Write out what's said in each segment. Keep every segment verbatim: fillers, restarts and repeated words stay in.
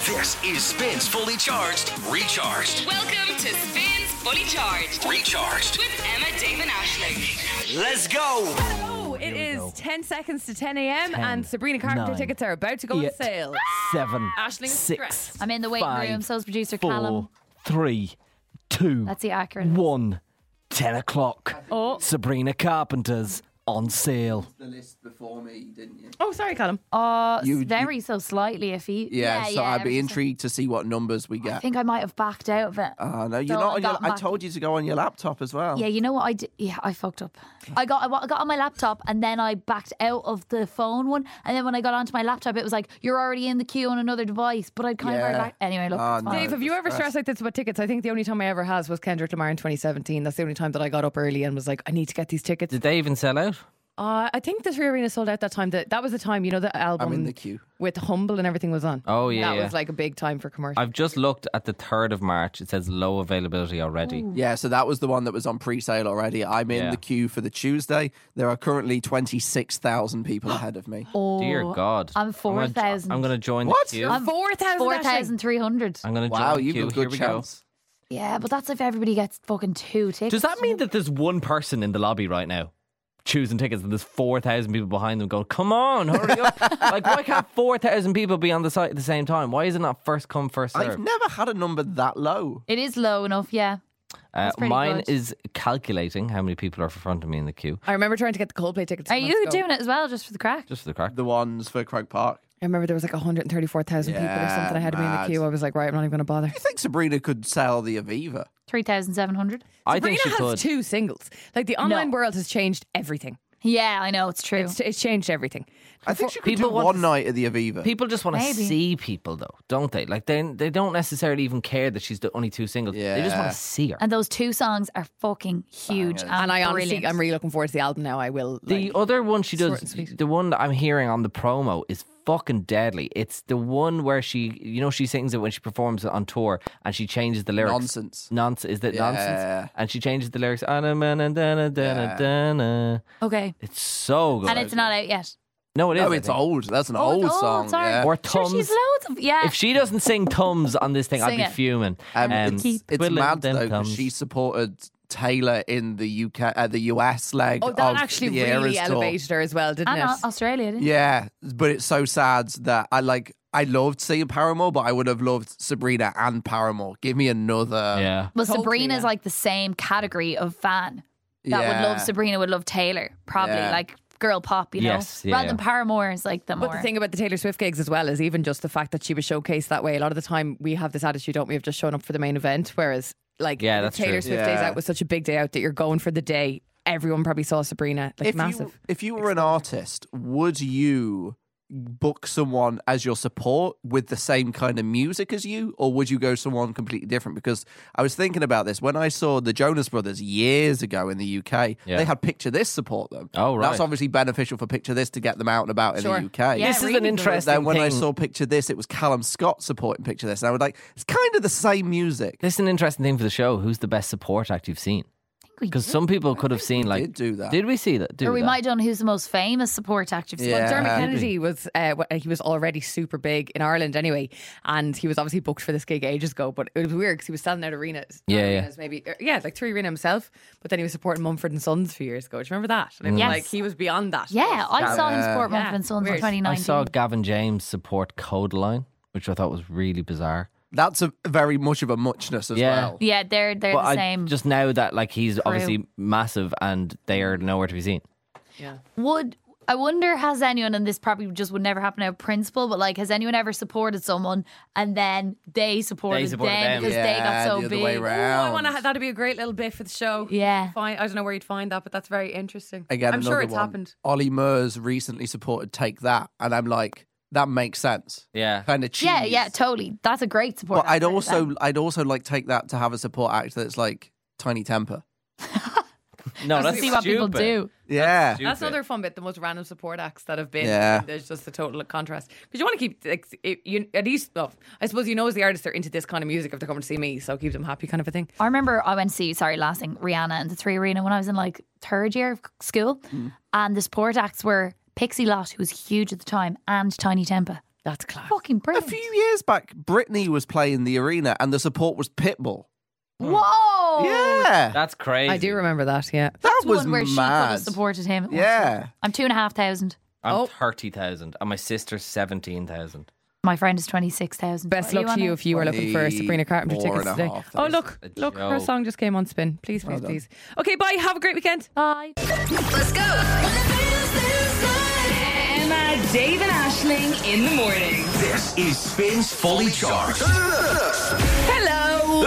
This is Spins Fully Charged, Recharged. Welcome to Spins Fully Charged. Recharged. With Emma, Dave and Aisling. Let's go. Oh, it is ten seconds to ten a.m. and Sabrina Carpenter nine, tickets are about to go on eight, sale. Seven, Aisling six, stressed. I'm in the waiting five, room, so's producer four, Callum. three, two, That's the accurate. one. Ten o'clock. Oh. Sabrina Carpenter's on sale. The list before me, didn't you? Oh, sorry, Callum. Uh, You- very so slightly if you. Yeah, so I'd ever be so- intrigued to see what numbers we I get. think I might have backed out of it. Oh no, you're So not I on your. got I back- told you to go on your laptop as well. Yeah, you know what I did? Yeah, I fucked up. I got I got on my laptop and then I backed out of the phone one. And then when I got onto my laptop, it was like, you're already in the queue on another device. But I'd kind of Yeah. already back. Anyway, look. Oh, it's no. fine. Dave, have you ever stressed like this about tickets? I think the only time I ever has was Kendrick Lamar in twenty seventeen. That's the only time that I got up early and was like, I need to get these tickets. Did they even sell out? Uh, I think the Three Arena sold out that time. That that was the time, you know, the album I'm in the queue. with Humble and everything was on. Oh, yeah, that yeah. was like a big time for commercial. I've just looked at the third of March. It says low availability already. Yeah, so that was the one that was on pre-sale already. I'm in Yeah. the queue for the Tuesday. There are currently twenty-six thousand people ahead of me. Oh, Dear God. I'm gonna- four thousand. I'm going to join What? the queue. I'm four thousand. four thousand three hundred. I'm going to Wow, join the you've queue. got a Here good we chance. Yeah, but that's if everybody gets fucking two tickets. go. Does that mean that there's one person in the lobby right now choosing tickets and there's four thousand people behind them going, come on, hurry up. Like, why can't four thousand people be on the site at the same time? Why is it not first come, first I've served? never had a number that low. It is low enough, yeah. Uh, That's pretty mine good. is calculating how many people are in front of me in the queue. I remember trying to get the Coldplay tickets. Are months you ago. doing it as well, just for the crack? Just for the crack. The ones for Croke Park. I remember there was like one hundred thirty-four thousand people or Yeah, something ahead of me in the mad. queue. I was like, right, I'm not even going to bother. I think Sabrina could sell the Aviva. three thousand seven hundred. I Sabrina think she has could. two singles. Like the online No. world has changed everything. Yeah, I know, it's true. It's, it's changed everything. I think she could people do want one to- night at the Aviva. People just want to Maybe. see people, though, don't they? Like, they they don't necessarily even care that she's the only two singles. They just want Yeah. to see her. And those two songs are fucking huge. And, And I honestly, brilliant. I'm really looking forward to the album now. I will. The like, other one she short does, and sweet. the one that I'm hearing on the promo is fucking deadly. It's the one where she, you know, she sings it when she performs it on tour and she changes the lyrics. Nonsense. Nonsense. Is that Yeah. nonsense? And she changes the lyrics. "Anna, manna, dana, dana, Yeah. dana." Okay. It's so good. And it's not out yet. No, it is. No, I it's think. old. That's an Oh, old it's old, song. sorry. Yeah. Or Sure, Tums. she's loads of. Yeah. If she doesn't sing Tums on this thing, Sing I'd be it. fuming. Um, Um, it's it's twiddling mad them though because thumbs. she supported Taylor in the U K, uh, the U S leg oh, that of actually the really Eras tour. elevated her as well, didn't and it? Au- Australia, didn't Yeah, but it's so sad that I like. I loved seeing Paramore, but I would have loved Sabrina and Paramore. Give me another. Yeah. Well, Totally, Sabrina's yeah. like the same category of fan that Yeah. would love Sabrina would love Taylor. Probably Yeah. like girl pop, you know. Yes, yeah, Rather yeah. than Paramore is like the more. But the thing about the Taylor Swift gigs as well is even just the fact that she was showcased that way. A lot of the time we have this attitude, don't we, of just showing up for the main event, whereas like Yeah, the that's Taylor true. Swift days Yeah. out was such a big day out that you're going for the day. Everyone probably saw Sabrina, like If massive. you if you were an artist, would you book someone as your support with the same kind of music as you, or would you go someone completely different? Because I was thinking about this when I saw the Jonas Brothers years ago in the U K. Yeah. They had Picture This support them. Oh, right. That's obviously beneficial for Picture This to get them out and about in Sure. the U K. Yeah, This is really an good. interesting Then when thing. I saw Picture This, it was Callum Scott supporting Picture This, and I was like, it's kind of the same music. This is an interesting thing for the show. Who's the best support act you've seen? we Because did. some people could have seen like. did do that. Did we see that? Do or we that? might have done who's the most famous support actor. Yeah. Well, Dermot Uh, Kennedy was uh, wh- he was already super big in Ireland anyway, and he was obviously booked for this gig ages ago. But it was weird because he was selling out arenas. not Yeah, yeah. arenas, maybe er, yeah, like three arena himself. But then he was supporting Mumford and Sons a few years ago. Do you remember that? And it was Yes. like he was beyond that. Yeah, I saw him support Yeah. Mumford and Sons in Weird. twenty I nineteen. saw Gavin James support Codeline, which I thought was really bizarre. That's a very much of a muchness as Yeah. well. Yeah, they're they're But the I same. just now that like he's obviously massive and they are nowhere to be seen. Yeah. Would I wonder has anyone, and this probably just would never happen out of principle, but like has anyone ever supported someone and then they supported, They supported them, them. because they got Yeah, so the other big? way Oh, round. I want to. That'd be a great little bit for the show. Yeah. Fine. I don't know where you'd find that, but that's very interesting. Again, I'm sure another it's one. happened. Ollie Murs recently supported Take That, and I'm like, that makes sense. Yeah. Kind of cheese. Yeah, yeah, totally. That's a great support. But I'd actor, also, then. I'd also like Take That to have a support act that's like Tiny Temper. No, that's see what people stupid. do. Yeah. Stupid. That's another fun bit. The most random support acts that have been. Yeah. There's just a total contrast because you want to keep like it, you at least. Well, I suppose you know as the artist they're into this kind of music if they're coming to see me, so keep them happy, kind of a thing. I remember I went to see, sorry, last thing, Rihanna and the Three Arena when I was in like third year of school, Mm. and the support acts were Pixie Lott, who was huge at the time, and Tiny Temper. That's class. Fucking A brilliant. few years back, Britney was playing the arena and the support was Pitbull. Whoa. Yeah. That's crazy. I do remember that, yeah. that That's was one where she could mad. have supported him. Yeah. I'm two and a half thousand. I'm Oh. thirty thousand, and my sister's seventeen thousand. My friend is twenty-six thousand. Best luck to you if you were looking for Sabrina Carpenter Twenty-four tickets and a today. half Oh, thousand. look, A look, her joke. song just came on spin. Please, please, done. please. Okay, bye. Have a great weekend. Bye. Let's go. Emma, Dave, and Ashling in the morning. This is Spins Fully Charged. Hello.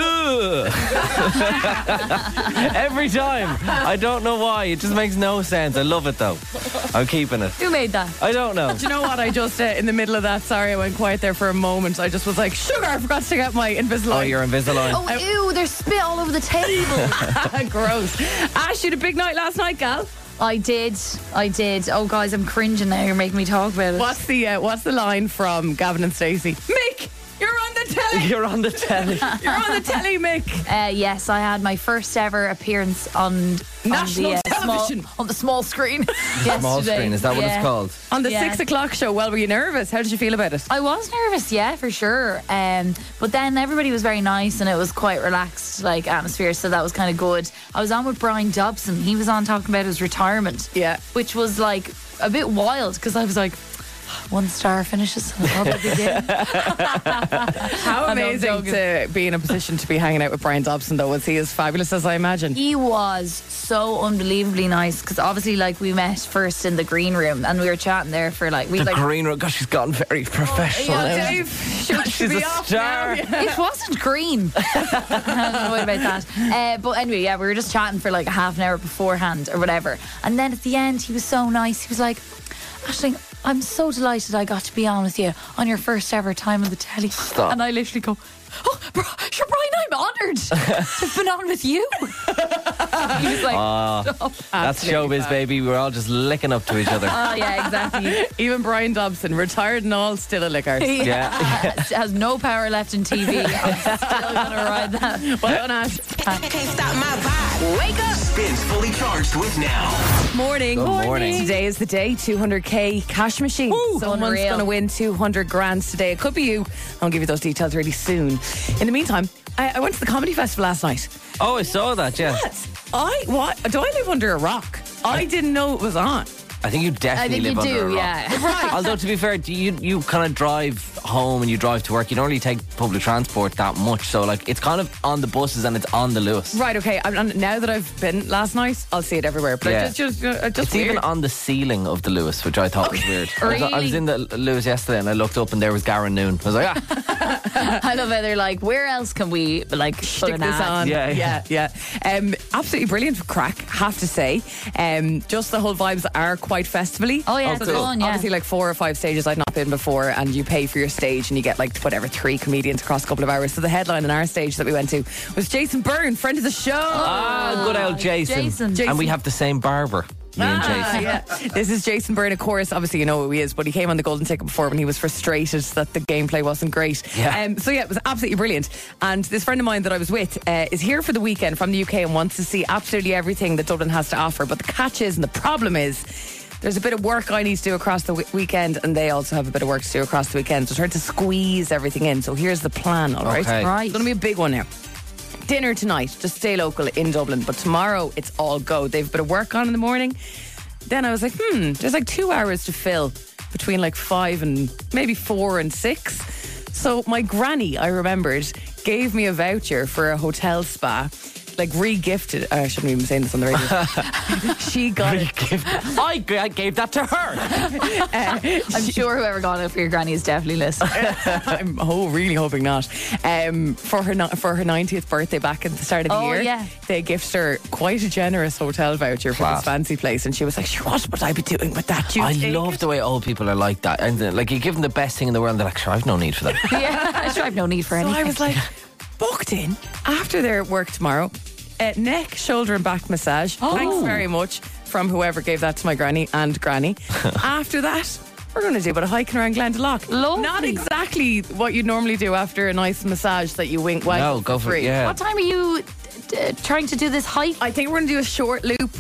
Every time. I don't know why. It just makes no sense. I love it though. I'm keeping it. Who made that? I don't know. Do you know what? I just, uh, in the middle of that, sorry, I went quiet there for a moment. I just was like, sugar, I forgot to take out my Invisalign. Oh, you're Invisalign. Oh, ew, there's spit all over the table. Gross. Ash, you had a big night last night, gal. I did. I did. Oh, guys, I'm cringing now. You're making me talk about it. What's the uh, what's the line from Gavin and Stacey? Mick, you're on the telly. You're on the telly. You're on the telly, Mick. Uh, yes, I had my first ever appearance on National on the, uh, television. small, on the small screen. Small yesterday. screen. Is that what Yeah. it's called? On the Yeah. six o'clock show. Well, were you nervous? How did you feel about it? I was nervous, yeah, for sure. Um, but then everybody was very nice and it was quite relaxed, like atmosphere. So that was kind of good. I was on with Brian Dobson. He was on talking about his retirement. Yeah. which was like a bit wild because I was like, one star finishes and I'll begin. How I know, I'm amazing joking. to be in a position to be hanging out with Brian Dobson, though. Was he as fabulous as I imagine? He was so unbelievably nice because obviously, like, we met first in the green room and we were chatting there for like we The like. green room. Gosh, she's gotten very professional. Oh, now. Dave, should She's be a off star. now. Yeah. It wasn't green. I don't know what about that. Uh, but anyway, yeah, we were just chatting for like a half an hour beforehand or whatever. And then at the end, he was so nice. He was like, Aisling, I'm so delighted I got to be on with you on your first ever time on the telly. Stop. And I literally go, oh, bro, sure, Brian, I'm honoured to have been on with you. He was like, oh, That's showbiz, baby. We're all just licking up to each other. yeah, exactly. Even Brian Dobson, retired and all, still a licker. He Yeah. has, has no power left in T V. I'm still going to ride that. Well done, Ash. Wake up. Spins Fully Charged with Now. Morning. Good morning. Today is the day. two hundred k cash machine. Someone's Unreal. going to win two hundred grand today. It could be you. I'll give you those details really soon. In the meantime, I, I went to the comedy festival last night. Oh, I saw that, yeah. What? I what? Do I live under a rock? I didn't know it was on. I think you I definitely think you live under a do, rock. yeah. Right. Although, to be fair, do you you kind of drive home and you drive to work. You don't really take public transport that much. So, like, it's kind of on the buses and it's on the Lewis. Right, okay. I'm, I'm- now that I've been last night, I'll see it everywhere. But Yeah. I just, just, uh, just It's weird. even on the ceiling of the Lewis, which I thought was weird. I, was, I was Really? in the Lewis yesterday and I looked up and there was Garen Noon. I was like, ah. I love how they're like, where else can we like put Stick an this ad? on. Yeah, yeah, yeah. yeah. Um, absolutely brilliant crack, have to say. Um, just the whole vibes are quite festivally. Oh, yeah, Oh, it's cool. fun, yeah. Obviously, like four or five stages I'd not been before, and you pay for your stage, and you get like whatever three comedians across a couple of hours. So the headline in our stage that we went to was Jason Byrne, friend of the show. Ah, good old Jason. Jason. And we have the same barber, me and Ah, Jason. yeah. This is Jason Byrne, of course. Obviously, you know who he is, but he came on the Golden Ticket before when he was frustrated that the gameplay wasn't great. Yeah. Um, so, yeah, it was absolutely brilliant. And this friend of mine that I was with uh, is here for the weekend from the U K and wants to see absolutely everything that Dublin has to offer. But the catch is, and the problem is, there's a bit of work I need to do across the w- weekend, and they also have a bit of work to do across the weekend. So, trying to squeeze everything in. So, here's the plan, all right? Okay. Right. It's going to be a big one now. Dinner tonight, just stay local in Dublin. But tomorrow, it's all go. They've a bit of work on in the morning. Then I was like, hmm, there's like two hours to fill between like five and maybe four and six. So my granny, I remembered, gave me a voucher for a hotel spa. Like re-gifted. I shouldn't even be saying this on the radio. She got it. I, g- I gave that to her. I'm sure whoever got it for your granny is definitely listening. I'm oh, really hoping not. Um, for her ni- for her ninetieth birthday back at the start of the Oh, year, yeah. they gifted her quite a generous hotel voucher for Class. this fancy place, and she was like, "Sure, what would I be doing with that?" Do you I take love it?" the way old people are like that. And uh, like, you give them the best thing in the world, and they're like, sure, I've no need for that. yeah, I sure I've no need for So anything. I was like, booked in after their work tomorrow. Uh, neck, shoulder, and back massage. Oh. Thanks very much from whoever gave that to my granny and granny. After that, we're going to do a bit of hiking around Glendalough. Lovely. Not exactly what you'd normally do after a nice massage that you wink wag No, go for it, free. yeah. What time are you uh, trying to do this hike? I think we're going to do a short loop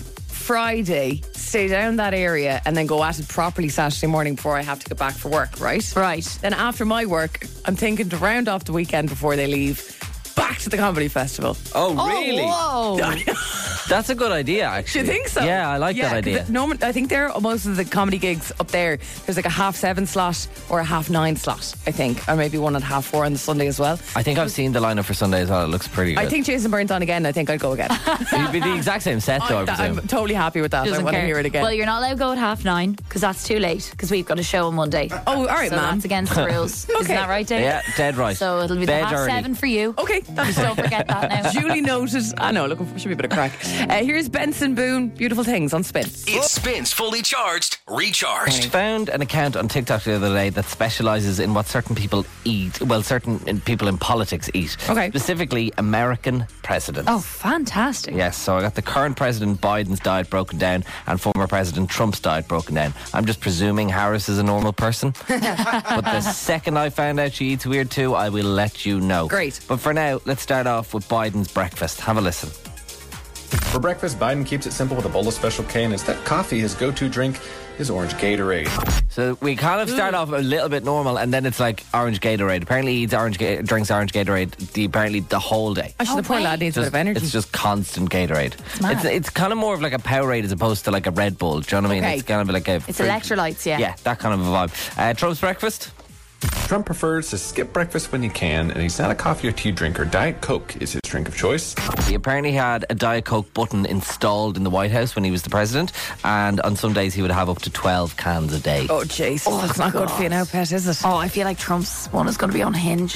Friday, stay down that area, and then go at it properly Saturday morning before I have to get back for work, right? Right. Then after my work, I'm thinking to round off the weekend before they leave, back to the comedy festival. Oh, really? Oh, whoa. That's a good idea, Do actually. you think so? Yeah, I like Yeah, that 'cause idea. it- No, I think there most of the comedy gigs up there. There's like a half seven slot or a half nine slot, I think, or maybe one at half four on the Sunday as well. I think I've seen the lineup for Sunday as well. It looks pretty good. I think Jason Byrne's on again. I think I'd go again. It'd be the exact same set, though, I I'm, presume. I'm totally happy with that. I Doesn't want to care. hear it again. Well, you're not allowed to go at half nine because that's too late because we've got a show on Monday. Oh, all right, so ma'am. that's against the rules. Isn't that right, Dave? Yeah, dead right. So it'll be the Bed half early. seven for you. Okay, that's Don't forget that now. duly noted. I know, looking for should be a bit of crack. Uh, here's Benson Boone, Beautiful Things on Spin. It spins fully charged, recharged. Found an account on TikTok the other day that specialises in what certain people eat. Well, certain in- people in politics eat. Okay. Specifically, American presidents. Oh, fantastic. Yes, so I got the current President Biden's diet broken down and former President Trump's diet broken down. I'm just presuming Harris is a normal person. But the second I found out she eats weird too, I will let you know. Great. But for now, let's start off with Biden's breakfast. Have a listen. For breakfast, Biden keeps it simple with a bowl of Special K, and instead of coffee, his go-to drink is orange Gatorade. So we kind of start off a little bit normal, and then it's like orange Gatorade. Apparently, he eats orange, Ga- drinks orange Gatorade the apparently the whole day. Actually, Oh, the poor right. lad needs a bit Just- of energy. It's just constant Gatorade. mad. It's it's kind of more of like a Powerade as opposed to like a Red Bull. Do you know what I mean? Okay. It's kind of like a It's fruit- electrolytes, yeah. Yeah, that kind of a vibe. Uh, Trump's breakfast. Trump prefers to skip breakfast when he can, and he's not a coffee or tea drinker. Diet Coke is his drink of choice. He apparently had a Diet Coke button installed in the White House when he was the president, and on some days he would have up to twelve cans a day. Oh, Jesus. That's not good for you now, pet, is it? Oh, I feel like Trump's one is going to be unhinged.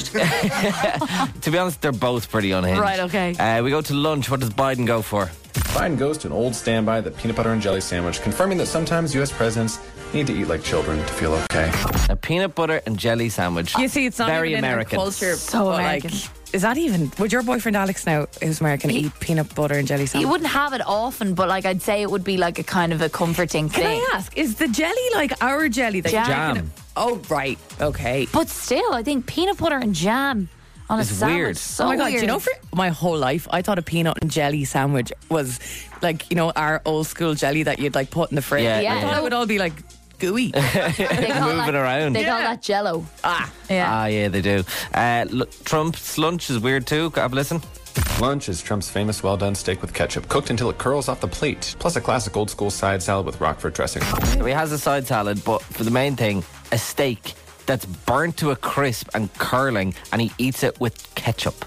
To be honest, they're both pretty unhinged. Right, okay. Uh, we go to lunch. What does Biden go for? Biden goes to an old standby, the peanut butter and jelly sandwich, confirming that sometimes U S presidents need to eat like children to feel okay. A peanut butter and jelly sandwich. You see, it's not very even American. in our culture. So but, American. Like, is that even? Would your boyfriend Alex now, who's American, eat peanut butter and jelly You sandwich? wouldn't have it often, but like I'd say it would be like a kind of a comforting Can thing. I ask, is the jelly like our jelly? That you Jam. reckon- Oh, right. Okay. But still, I think peanut butter and jam on It's a sandwich. weird. So oh my God, weird. do you know, for my whole life, I thought a peanut and jelly sandwich was like, you know, our old school jelly that you'd like put in the fridge. Yeah, I yeah. thought it would all be like gooey. They call Moving that, around. They call Yeah. that Jello. ah. Yeah. Ah, yeah, they do. Uh, look, Trump's lunch is weird too. Have a listen. Lunch is Trump's famous well-done steak with ketchup, cooked until it curls off the plate, plus a classic old-school side salad with Roquefort dressing. So he has a side salad, but for the main thing, a steak that's burnt to a crisp and curling, and he eats it with ketchup.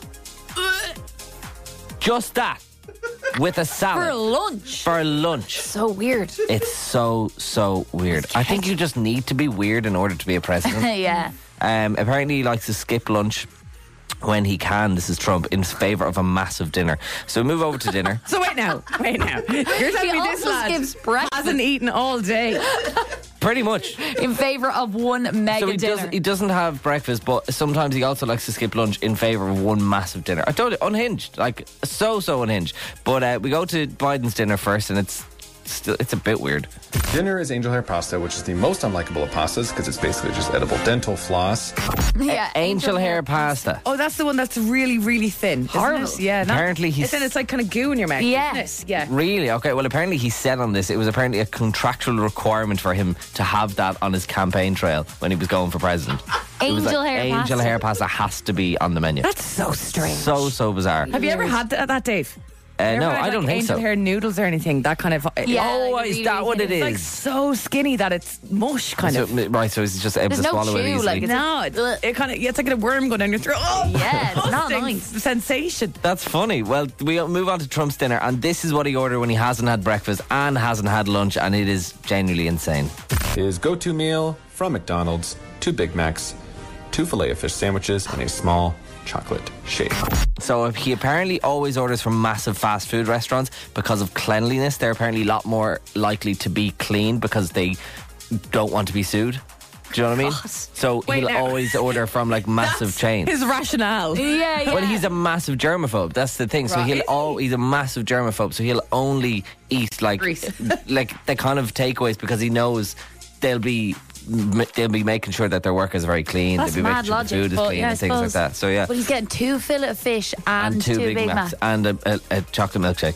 Just that. With a salad. For lunch. For lunch. So weird. It's so, so weird. I think you just need to be weird in order to be a president. Yeah. Um, apparently, he likes to skip lunch when he can. This is Trump in favour of a massive dinner. So we move over to dinner. So wait now, wait now. You're telling He me this also lad skips breakfast. hasn't eaten all day. Pretty much. In favour of one mega So he, dinner. does, he doesn't have breakfast, but sometimes he also likes to skip lunch in favour of one massive dinner. I told you, unhinged. Like, so, so unhinged. But uh, we go to Biden's dinner first, and it's still it's a bit weird. Dinner is angel hair pasta, which is the most unlikable of pastas because it's basically just edible dental floss. yeah, Angel hair pasta. Oh, that's the one that's really, really thin. isn't Horrible. it? Yeah. not- Apparently he's- It's, in, it's like kind of goo in your mouth. Yeah. Isn't it? Yeah. Really? Okay, well, apparently he said on this, it was apparently a contractual requirement for him to have that on his campaign trail when he was going for president. It was Angel like, hair angel pasta. hair pasta has to be on the menu. That's so strange. So, so bizarre. Have you ever had that, that Dave? Uh, You ever no, had, I like, don't think angel so. hair noodles or anything. That kind of. Yeah, Oh, like a is really that what it thin- is? It's like so skinny that it's mush, kind So- of. right, so he's just able There's to no swallow it chew, easily. like, it's No, it, it kind of. Yeah, it's like a worm going down your throat. Oh, Yeah, it's not busting nice. sensation. That's funny. Well, we move on to Trump's dinner, and this is what he ordered when he hasn't had breakfast and hasn't had lunch, and it is genuinely insane. His go-to meal from McDonald's, two Big Macs, two Filet-O-Fish sandwiches, and a small chocolate shake. So he apparently always orders from massive fast food restaurants because of cleanliness. They're apparently a lot more likely to be clean because they don't want to be sued. Do you know what I mean? So Wait, he'll now. always order from like massive That's chains. His rationale. Yeah, yeah. Well, he's a massive germaphobe. That's the thing. So Right. he'll Is he? all he's a massive germaphobe. So he'll only eat like Grease. like the kind of takeaways because he knows they'll be they'll be making sure that their workers are very clean. That's they'll be mad making sure logic. the food is but clean yeah, I and things like suppose. that. So yeah. But he's getting two fillet of fish and, and two, Big, Macs, Macs. and a, a, a chocolate milkshake.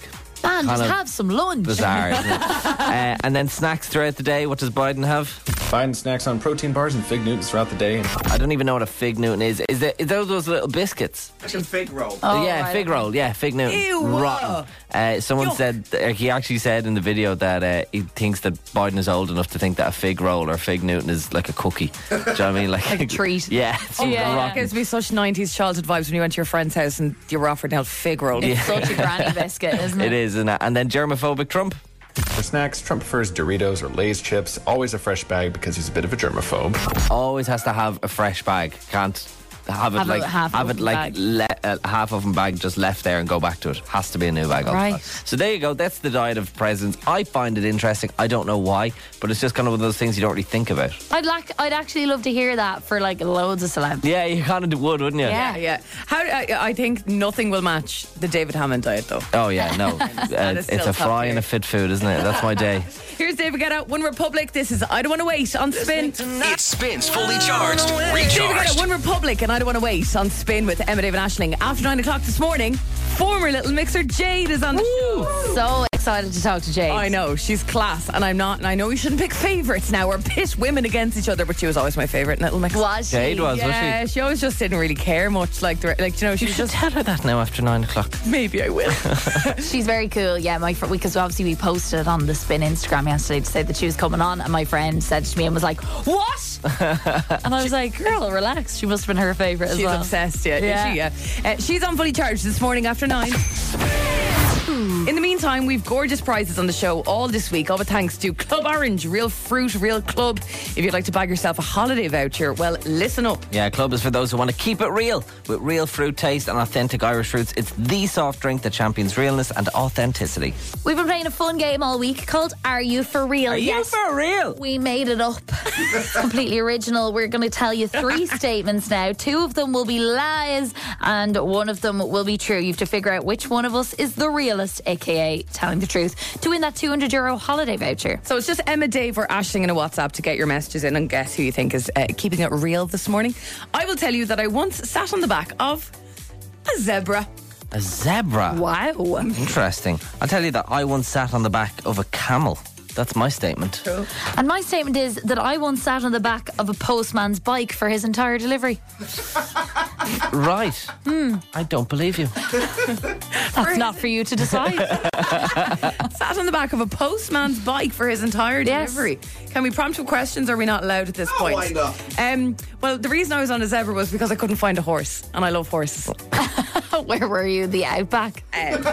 Man, Kind just of have some lunch. bizarre. Isn't it? uh, and then snacks throughout the day. What does Biden have? Biden snacks on protein bars and Fig Newtons throughout the day. I don't even know what a fig Newton is. Is it? Is those those little biscuits? It's a fig roll. Oh, yeah, right, fig okay. roll. Yeah, fig Newton. Ew. Rotten. Uh, someone Yuck. said uh, he actually said in the video that uh, he thinks that Biden is old enough to think that a fig roll or fig Newton is like a cookie. Do you know what I mean? Like, Like a treat. Yeah, it's Oh, Yeah. yeah. It gives me such nineties childhood vibes when you went to your friend's house and you were offered an fig roll. It's such a granny biscuit, isn't it? It is, isn't it? And then germophobic Trump. For snacks, Trump prefers Doritos or Lay's chips. Always a fresh bag because he's a bit of a germaphobe. Always has to have a fresh bag. Can't have it Have a like half have it open like bag. le- a half oven bag just left there and go back to it. Has to be a new bag. all the Right. time. So there you go. That's the diet of presidents. I find it interesting. I don't know why, but it's just kind of one of those things you don't really think about. I'd like. I'd actually love to hear that for like loads of celebs. Yeah, you kind of would, wouldn't you? Yeah. Yeah, How I, I think nothing will match the David Hammond diet, though. Oh yeah, no. Uh, is it's still a top fry tier. and a fit food, isn't it? That's my day. Here's David Guetta, One Republic. This is I Don't Want to Wait on Spin. It spins fully charged, David Guetta, recharged. One Republic, and I Don't Want to Wait on Spin with Emma, David Ashling. After nine o'clock this morning, former Little Mixer Jade is on the show. So excited to talk to Jade. I know, she's class, and I'm not, and I know we shouldn't pick favourites now or pit women against each other, but she was always my favourite in Little Mix. Was she? Jade was, Yeah, was she always just didn't really care much. Like, the, like you know, she she? was Just just, tell her that now after nine o'clock. maybe I will. She's very cool. Yeah, my fr- because obviously we posted it on the Spin Instagram yesterday to say that she was coming on, and my friend said to me and was like, "What?" And I was like, "Girl, relax. She must have been her favourite as She's well." obsessed, yeah. Yeah. Is she? Yeah. Uh, she's on Fully Charged this morning after nine. In the meantime, we've gorgeous prizes on the show all this week, all with thanks to Club Orange, real fruit, real club. If you'd like to bag yourself a holiday voucher, well, listen up. Yeah, Club is for those who want to keep it real with real fruit taste and authentic Irish fruits. It's the soft drink that champions realness and authenticity. We've been playing a fun game all week called Are You For Real? Are you for real? We made it up. It's completely original. We're going to tell you three statements now. Two of them will be lies and one of them will be true. You have to figure out which one of us is the realist, aka telling the truth, to win that two hundred euro holiday voucher. So it's just Emma, Dave, or Ashling in a WhatsApp to get your messages in and guess who you think is uh, keeping it real this morning. I will tell you that I once sat on the back of a zebra. A zebra. Wow. Interesting. I'll tell you that I once sat on the back of a camel. That's my statement. And my statement is that I once sat on the back of a postman's bike for his entire delivery. Right. Hmm. I don't believe you. That's not for you to decide. Sat on the back of a postman's bike for his entire Yes. delivery. Can we prompt with questions or are we not allowed at this point? why not? Um, well, the reason I was on a zebra was because I couldn't find a horse and I love horses. Where were you? The Outback?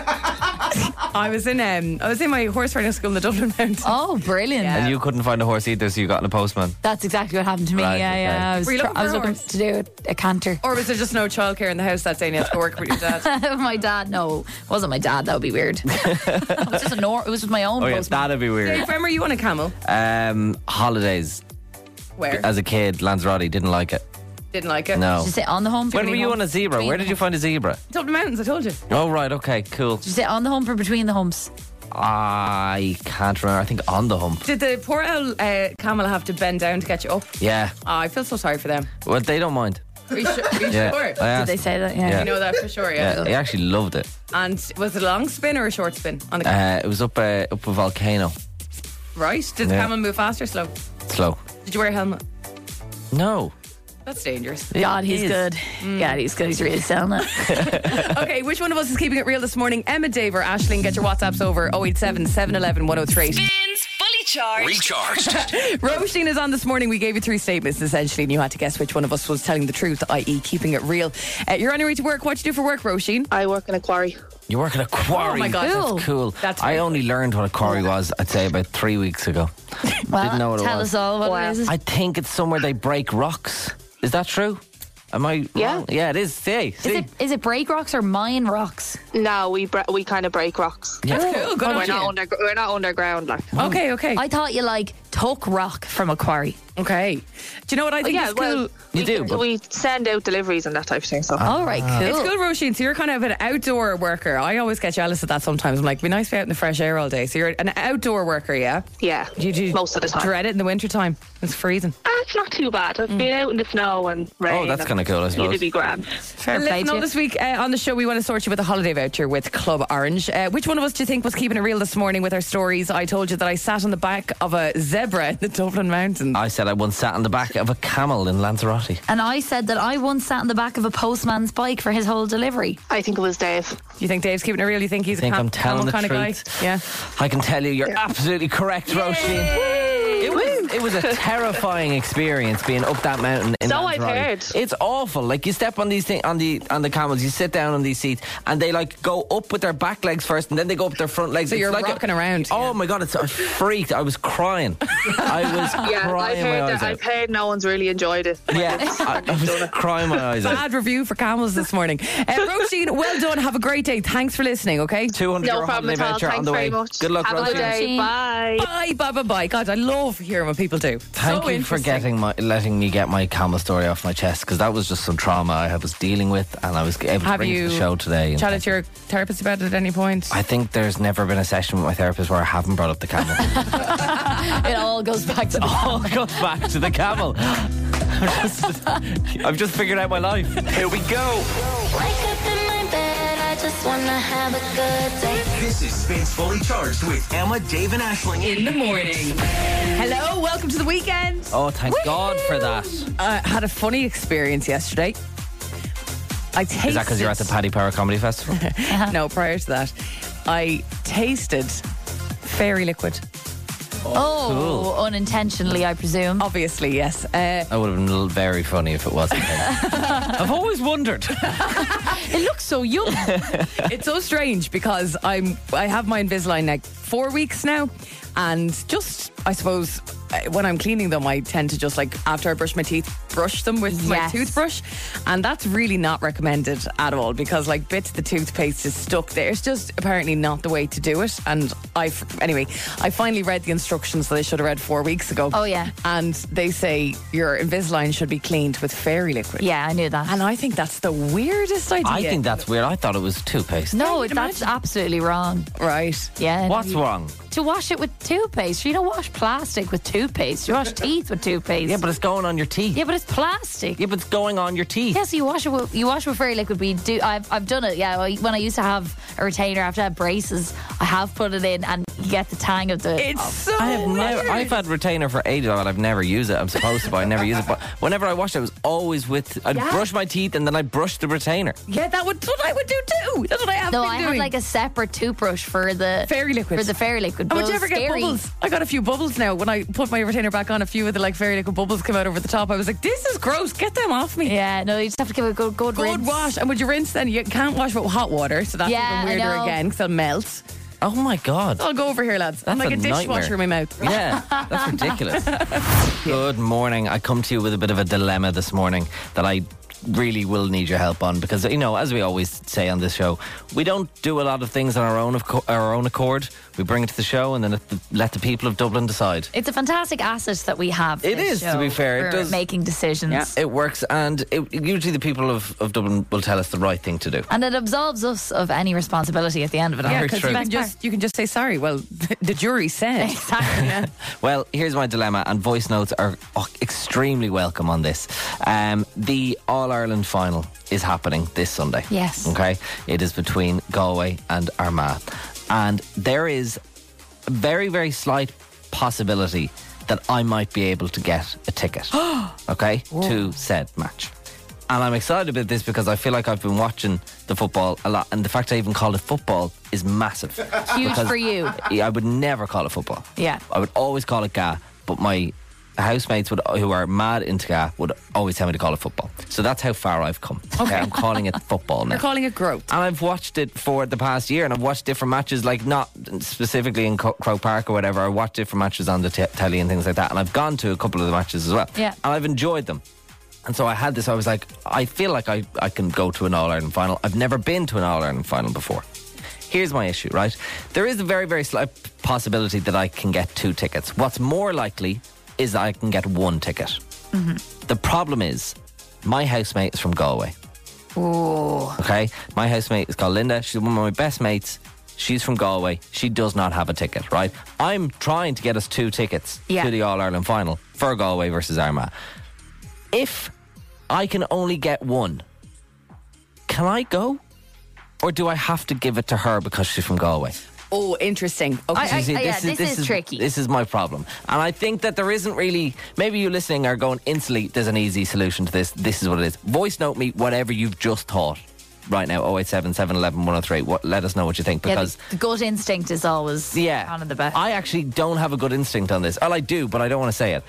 I was in um, I was in my horse riding school in the Dublin Mountains. Oh, brilliant. And you couldn't find a horse either, so you got in a postman. That's exactly what happened to me. Right, yeah, okay. yeah. I was, Were you tr- looking I was for a looking horse? to do a canter. Or was there just no childcare in the house that day and you had to go work with your dad? My dad, no, it wasn't my dad. That would be weird. it was just a nor- It was with my own Oh yeah, postman. that'd be Dave, weird. when were you on a camel? Um, holidays. Where? As a kid, Lanzarote didn't like it. Didn't like it. No. Did you sit on the hump? or When were between you the on a humps? zebra? Between Where the did you humps? find a zebra? Dublin Mountains, I told you. Oh right, okay, cool. Did you sit on the hump or between the humps? I can't remember. I think on the hump. Did the poor old uh, camel have to bend down to get you up? Yeah. Oh, I feel so sorry for them. Well, they don't mind. Are you, su- are you Yeah. sure? I Did asked. they say that? Yeah. Yeah. You know that for sure, yeah. Yeah, he actually loved it. And was it a long spin or a short spin on the camel? Uh, it was up uh, up a volcano. Right? Did the yeah. camel move fast or slow? Slow. Did you wear a helmet? No. That's dangerous. God, he's It is. good. God, he's good. He's really selling it. Okay, which one of us is keeping it real this morning? Emma, Dave, or Ashling? Get your WhatsApps over oh eight seven, seven one one, one oh three eight. Spins Fully Charged. Recharged. Roisin is on this morning. We gave you three statements essentially, and you had to guess which one of us was telling the truth, that is, keeping it real. Uh, you're on your way to work. What do you do for work, Roisin? I work in a quarry. You work at a quarry. Oh my God, Cool. That's cool. That's I very only learned what a quarry was, I'd say, about three weeks ago. Well, Didn't know what it tell was. us all what Wow. it is. I think it's somewhere they break rocks. Is that true? Am I Yeah. wrong? Yeah, it is. See, Is see. it is it break rocks or mine rocks? No, we bre- we kind of break rocks. Yeah. Cool, good We're on not you. under we're not underground. Like Okay, okay. I thought you like took rock from a quarry. Okay. Do you know what I think yeah, is cool? well, You we, do, can- but- we send out deliveries and that type of thing. So All right, cool. It's good, Roisin. So you're kind of an outdoor worker. I always get jealous of that sometimes. I'm like, it'd be nice to be out in the fresh air all day. So you're an outdoor worker, yeah? yeah, Do you, do you most of the time. dread it in the winter time? It's freezing. Ah, it's not too bad. I've been out in the snow and rain. Oh, that's and kinda cool, I suppose. It'd be grand. Fair Well, play listen, to all you. this week uh, on the show, we want to sort you with a holiday voucher with Club Orange. Uh, which one of us do you think was keeping it real this morning with our stories? I told you that I sat on the back of a zebra in the Dublin Mountains. I said I once sat on the back of a camel in Lanzarote. And I said that I once sat on the back of a postman's bike for his whole delivery. I think it was Dave. You think Dave's keeping it real? You think he's I think a cam- I'm telling camel the kind truth. of guy? Yeah. I can tell you, you're absolutely correct, Roisin. It was, it was a terrifying experience being up that mountain in So I've Lanzarote. heard. It's awful. Like you step on these thing on the on the camels, you sit down on these seats, and they like go up with their back legs first, and then they go up with their front legs. So It's you're like a- rocking around, Oh yeah. my god! It's I was freaked. I was crying. I was Yeah, I've crying my heard eyes that. out. I've heard no one's really enjoyed it. Yeah, I, I was crying my eyes out. Bad review for camels this morning. Uh, Roisin, well done. Have a great day. Thanks for listening, okay? Two hundred No euro problem holiday at all. voucher on Thanks the very way. much. Good luck, Have a Roisin. good day. Roisin. Bye. Bye, bye, bye, bye. God, I love hearing what people do. Thank So you for interesting. getting my, letting me get my camel story off my chest, because that was just some trauma I was dealing with, and I was able to Have bring it you to the show today. and chatted thank to your therapist about it at any point? I think there's never been a session with my therapist where I haven't brought up the camel. It all goes back to the All goes back to the camel. I'm just, I've just figured out my life. Here we go. Wake up in my bed, I just wanna have a good day. This is Spins Fully Charged with Emma, Dave, and Ashling. In the morning. Hello, welcome to the weekend. Oh, thank God for that. I had a funny experience yesterday. I tasted. Is that because you're at the Paddy Power Comedy Festival? No, prior to that, I tasted fairy liquid. Oh, unintentionally, I presume. Obviously, yes. Uh, That would have been very funny if it wasn't. I've always wondered. it looks so young. It's so strange because I'm I have my Invisalign like four weeks now, and just I suppose uh, when I'm cleaning them, I tend to just like after I brush my teeth, brush them with my Yes. toothbrush, and that's really not recommended at all because like bits of the toothpaste is stuck there. It's just apparently not the way to do it. And I anyway, I finally read the instructions that I should have read four weeks ago. Oh, yeah. and they say your Invisalign should be cleaned with fairy liquid. Yeah, I knew that. And I think that's the weirdest idea. I think that's weird. I thought it was toothpaste. no, you'd that's imagine. absolutely wrong. right. Yeah. What's wrong? To wash it with toothpaste. You don't wash plastic with toothpaste. You wash teeth with toothpaste. Yeah, but it's going on your teeth. Yeah, but it's plastic. Yeah, but it's going on your teeth. Yes, you wash it with you wash with fairy liquid. We do. I've I've done it. Yeah, well, when I used to have a retainer after I had braces, I have put it in, and you get the tang of the. It's so I have weird. never. I've had retainer for ages, but I've never used it. I'm supposed to, but I never use it. But whenever I washed it, it was always with. I'd Yeah. brush my teeth and then I'd brush the retainer. Yeah, that would, that's what I would do too. That's what I have no, been I doing. had like a separate toothbrush for the Fairy liquid. For the fairy liquid. And but would it you was ever get scary. bubbles? I got a few bubbles now. When I put my retainer back on, a few of the like fairy liquid bubbles come out over the top. I was like, this is gross. Get them off me. Yeah, no, you just have to give it a good, good, Good rinse. wash. And would you rinse then? You can't wash with hot water, so that's Yeah, I even weirder know. again because it'll melt. Oh my God. I'll go over here, lads. I'm That's like a, a dishwasher nightmare. in my mouth. Yeah, that's ridiculous. Good morning. I come to you with a bit of a dilemma this morning that I really will need your help on, because, you know, as we always say on this show, we don't do a lot of things on our own of co- our own accord. We bring it to the show and then let the, let the people of Dublin decide. It's a fantastic asset that we have. It this is, to show be fair. It for does- making decisions. Yeah. It works, and it, usually the people of, of Dublin will tell us the right thing to do. And it absolves us of any responsibility at the end of it all. Yeah, Very because true. you can just you can just say sorry. Well, the jury said. Exactly. Yeah. Well, here's my dilemma, and voice notes are oh, extremely welcome on this. Um, the All-Ireland final is happening this Sunday. Yes. Okay? It is between Galway and Armagh. And there is a very, very slight possibility that I might be able to get a ticket, okay, to said match. And I'm excited about this because I feel like I've been watching the football a lot, and the fact I even call it football is massive. Huge Because for you. I would never call it football. Yeah. I would always call it G A, but my housemates would, who are mad into G A, would always tell me to call it football. So that's how far I've come. Okay, I'm calling it football now. You're calling it growth. And I've watched it for the past year, and I've watched different matches, like not specifically in Co- Croke Park or whatever. I watched different matches on the t- telly and things like that, and I've gone to a couple of the matches as well. Yeah. And I've enjoyed them. And so I had this, I was like, I feel like I, I can go to an All-Ireland final. I've never been to an All-Ireland final before. Here's my issue, right? There is a very, very slight possibility that I can get two tickets. What's more likely is that I can get one ticket. Mm-hmm. The problem is, my housemate is from Galway. Oh. Okay? My housemate is called Linda. She's one of my best mates. She's from Galway. She does not have a ticket, right? I'm trying to get us two tickets Yeah. to the All-Ireland final for Galway versus Armagh. If I can only get one, can I go? Or do I have to give it to her because she's from Galway? Oh, interesting. Okay. I- You see, I- yeah, this is tricky. This is my problem. And I think that there isn't really, maybe you listening are going instantly, there's an easy solution to this. This is what it is. Voice note me whatever you've just thought right now, oh eight seven, seven one one, one oh three. What, let us know what you think, Yeah, because the, the gut instinct is always yeah, on in the back. I actually don't have a good instinct on this. Well, I do, but I don't want to say it.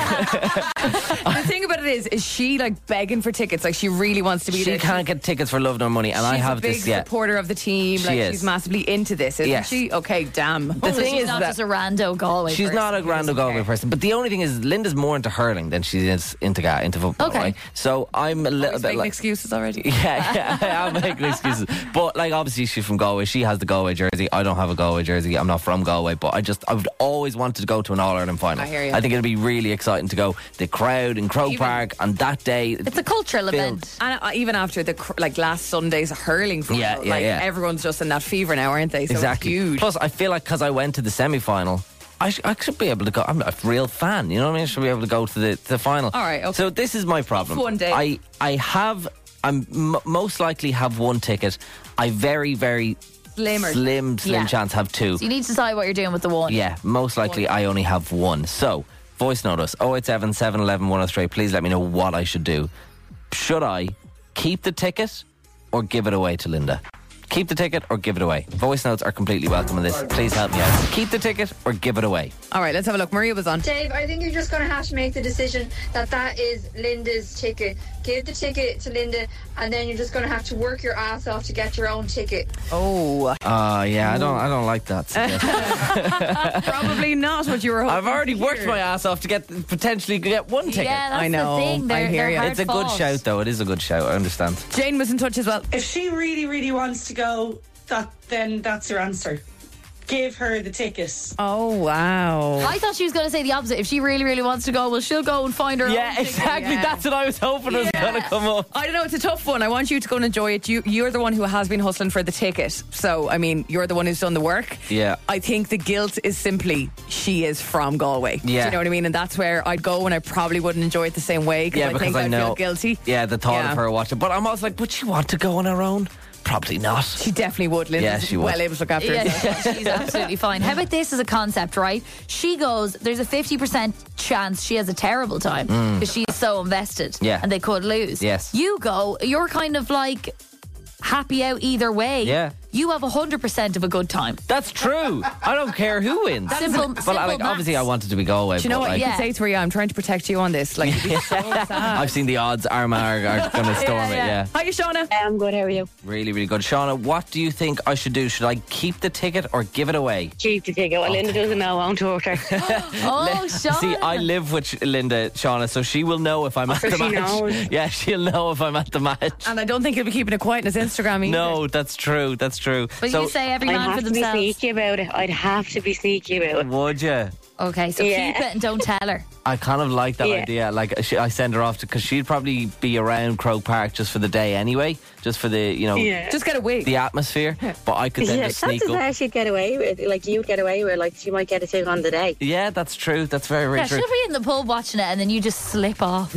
The thing about it is, is she like begging for tickets? Like she really wants to be She there. can't get tickets for love nor money, and she's I have a big this. Yeah, supporter of the team. She like is. she's massively into this, isn't Yes. she? Okay, damn. The so thing she's is not that just a rando Galway she's person. not a Grando Galway person, but the only thing is, Linda's more into hurling than she is into ga- into football. Okay. Right? So I'm a little Always bit making like. excuses already. Yeah, yeah, I'm making excuses. But like, obviously, she's from Galway. She has the Galway jersey. I don't have a Galway jersey. I'm not from Galway, but I just, I've always wanted to go to an All Ireland final. I hear you. I think it'd be really exciting to go. The crowd in Croke Even- Park on that day. It's a cultural Filled. event. And uh, even after the cr- like last Sunday's hurling final, Yeah, yeah, like yeah. everyone's just in that fever now, aren't they? So Exactly. it's huge. Plus, I feel like because I went to the semi final. I, sh- I should be able to go. I'm a real fan, you know what I mean? I should be able to go to the, to the final. All right, okay. So this is my problem. Fun day. I I have. I'm m- most likely have one ticket. I very very Slimmer. slim slim Yeah. chance have two. So you need to decide what you're doing with the one. Yeah, most likely I only have one. So, voice note us oh eight seven, seven one one, one oh three. Please let me know what I should do. Should I keep the ticket or give it away to Linda? Keep the ticket or give it away. Voice notes are completely welcome in this. Please help me out. Keep the ticket or give it away. All right, let's have a look. Maria was on. Dave, I think you're just going to have to make the decision that that is Linda's ticket. Give the ticket to Linda, and then you're just going to have to work your ass off to get your own ticket. Oh, Uh yeah, I don't I don't like that suggestion. probably not what you were hoping. I've already to worked hear. my ass off to get potentially get one ticket. Yeah, that's I know. the thing. They're, I hear they're you. hard It's a good fought. shout though. It is a good shout. I understand. Jane was in touch as well. If she really, really wants to go, that then that's your answer. Give her the tickets. Oh wow. I thought she was going to say the opposite. If she really, really wants to go, well, she'll go and find her own Yeah, ticket. exactly. yeah. That's what I was hoping was Yeah. going to come up. I don't know. It's a tough one. I want you to go and enjoy it. You, you're the one who has been hustling for the ticket. So, I mean, you're the one who's done the work. Yeah. I think the guilt is simply she is from Galway. Do Yeah. you know what I mean? And that's where I'd go, and I probably wouldn't enjoy it the same way. Yeah, I because think I I'd know. feel guilty. Yeah, the thought Yeah. of her watching. But I'm also like, would she want to go on her own? Probably not. She definitely would. Linda's Yeah, she would. well able to look after Yeah, herself. she's absolutely fine. How about this as a concept, right? She goes, there's a fifty percent chance she has a terrible time because she's so invested. Mm. Yeah. And they could lose. Yes. You go, you're kind of like happy out either way. Yeah. You have one hundred percent of a good time. That's true. I don't care who wins. Simple- but simple like, obviously, I maths. wanted to be Galway. Do you know but what? like, You Yeah. can say to her, yeah, I'm trying to protect you on this. Like, you'd be so sad. I've seen the odds. Armagh are, are going to storm it. Yeah. Hi, Shauna. I'm good, how are you? Really, really good. Shauna, what do you think I should do? Should I keep the ticket or give it away? Keep the ticket. Well, Linda doesn't know, won't hurt her. Oh, Sean. See, I live with Linda, Shauna, so she will know if I'm at So the she match. knows. Yeah, she'll know if I'm at the match. And I don't think he'll be keeping it quiet on his Instagram either. No, that's true. That's true. But so, you say every I'd man have for to be themselves. sneaky about it. I'd have to be sneaky about it. would you? Okay, so Yeah. keep it and don't tell her. I kind of like that Yeah. idea. Like, she, I send her off to, because she'd probably be around Croke Park just for the day anyway, just for the, you know, Yeah. Just get a wig. the atmosphere. But I could then Yeah, just sneak chances up. are she'd get away with it. Like, you'd get away with it. Like, she might get a ticket on the day. Yeah, that's true. That's very, very Yeah, true. she'll be in the pub watching it and then you just slip off.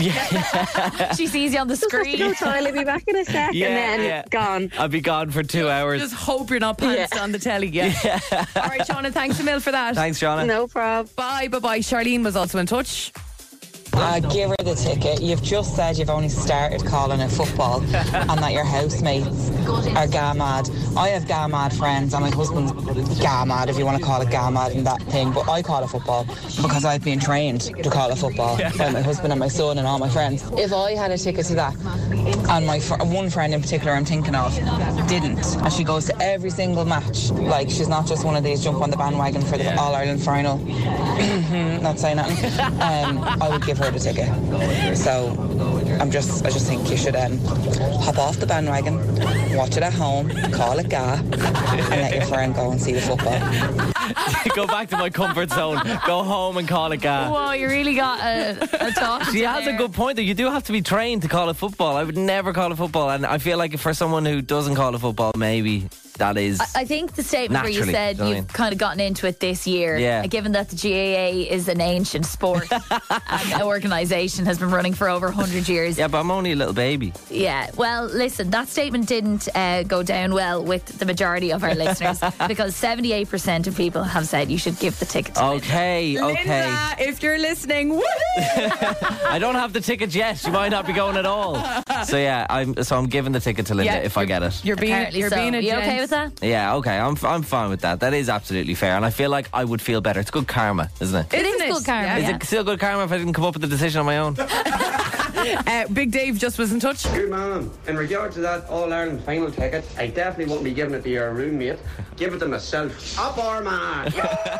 Yeah. She sees you on the Just have to go screen. toilet, be back in a sec, Yeah, and then yeah. gone. I'll be gone for two hours. Just hope you're not pantsed on the telly. Yeah. All right, Shauna, thanks a mil for that. Thanks, Shauna. No problem. Bye, bye, bye. Charlene was also in touch. Uh, give her the ticket. You've just said you've only started calling it football and that your housemates are gamad. I have gamad friends and my husband's gamad, if you want to call it gamad and that thing, but I call it football because I've been trained to call it football by my husband and my son and all my friends. If I had a ticket to that, and my fr- one friend in particular I'm thinking of didn't, and she goes to every single match, like she's not just one of these jump on the bandwagon for the All-Ireland final, not saying nothing, um, I would give her the ticket. So I'm just, I just think you should um, hop off the bandwagon, watch it at home, call it ga, and let your friend go and see the football. Go back to my comfort zone. Go home and call it ga. Whoa, you really got a, a talk. She has there. a good point though. You do have to be trained to call it football. I would never call it football, and I feel like for someone who doesn't call it football, maybe that is. I, I think the statement where you naturally, said do you know what I you've mean? kind of gotten into it this year, Yeah. uh, given that the G A A is an ancient sport and an organisation has been running for over one hundred years. Yeah, but I'm only a little baby. Yeah, well, listen, that statement didn't uh, go down well with the majority of our listeners because seventy-eight percent of people have said you should give the ticket to Okay, Linda, okay. if you're listening, woohoo! I don't have the tickets yet. You might not be going at all. So yeah, I'm so I'm giving the ticket to Linda Yeah, if I get it. You're being, Apparently you're so. being a you gent. okay with that? Yeah, okay. I'm I'm fine with that. That is absolutely fair, and I feel like I would feel better. It's good karma, isn't it? It is Isn't it? good karma. Yeah. Is yeah. it still good karma if I didn't come up with the decision on my own? Uh, Big Dave just was in touch. Good man. In regard to that All Ireland final ticket, I definitely won't be giving it to your roommate. Give it to myself. Up our man.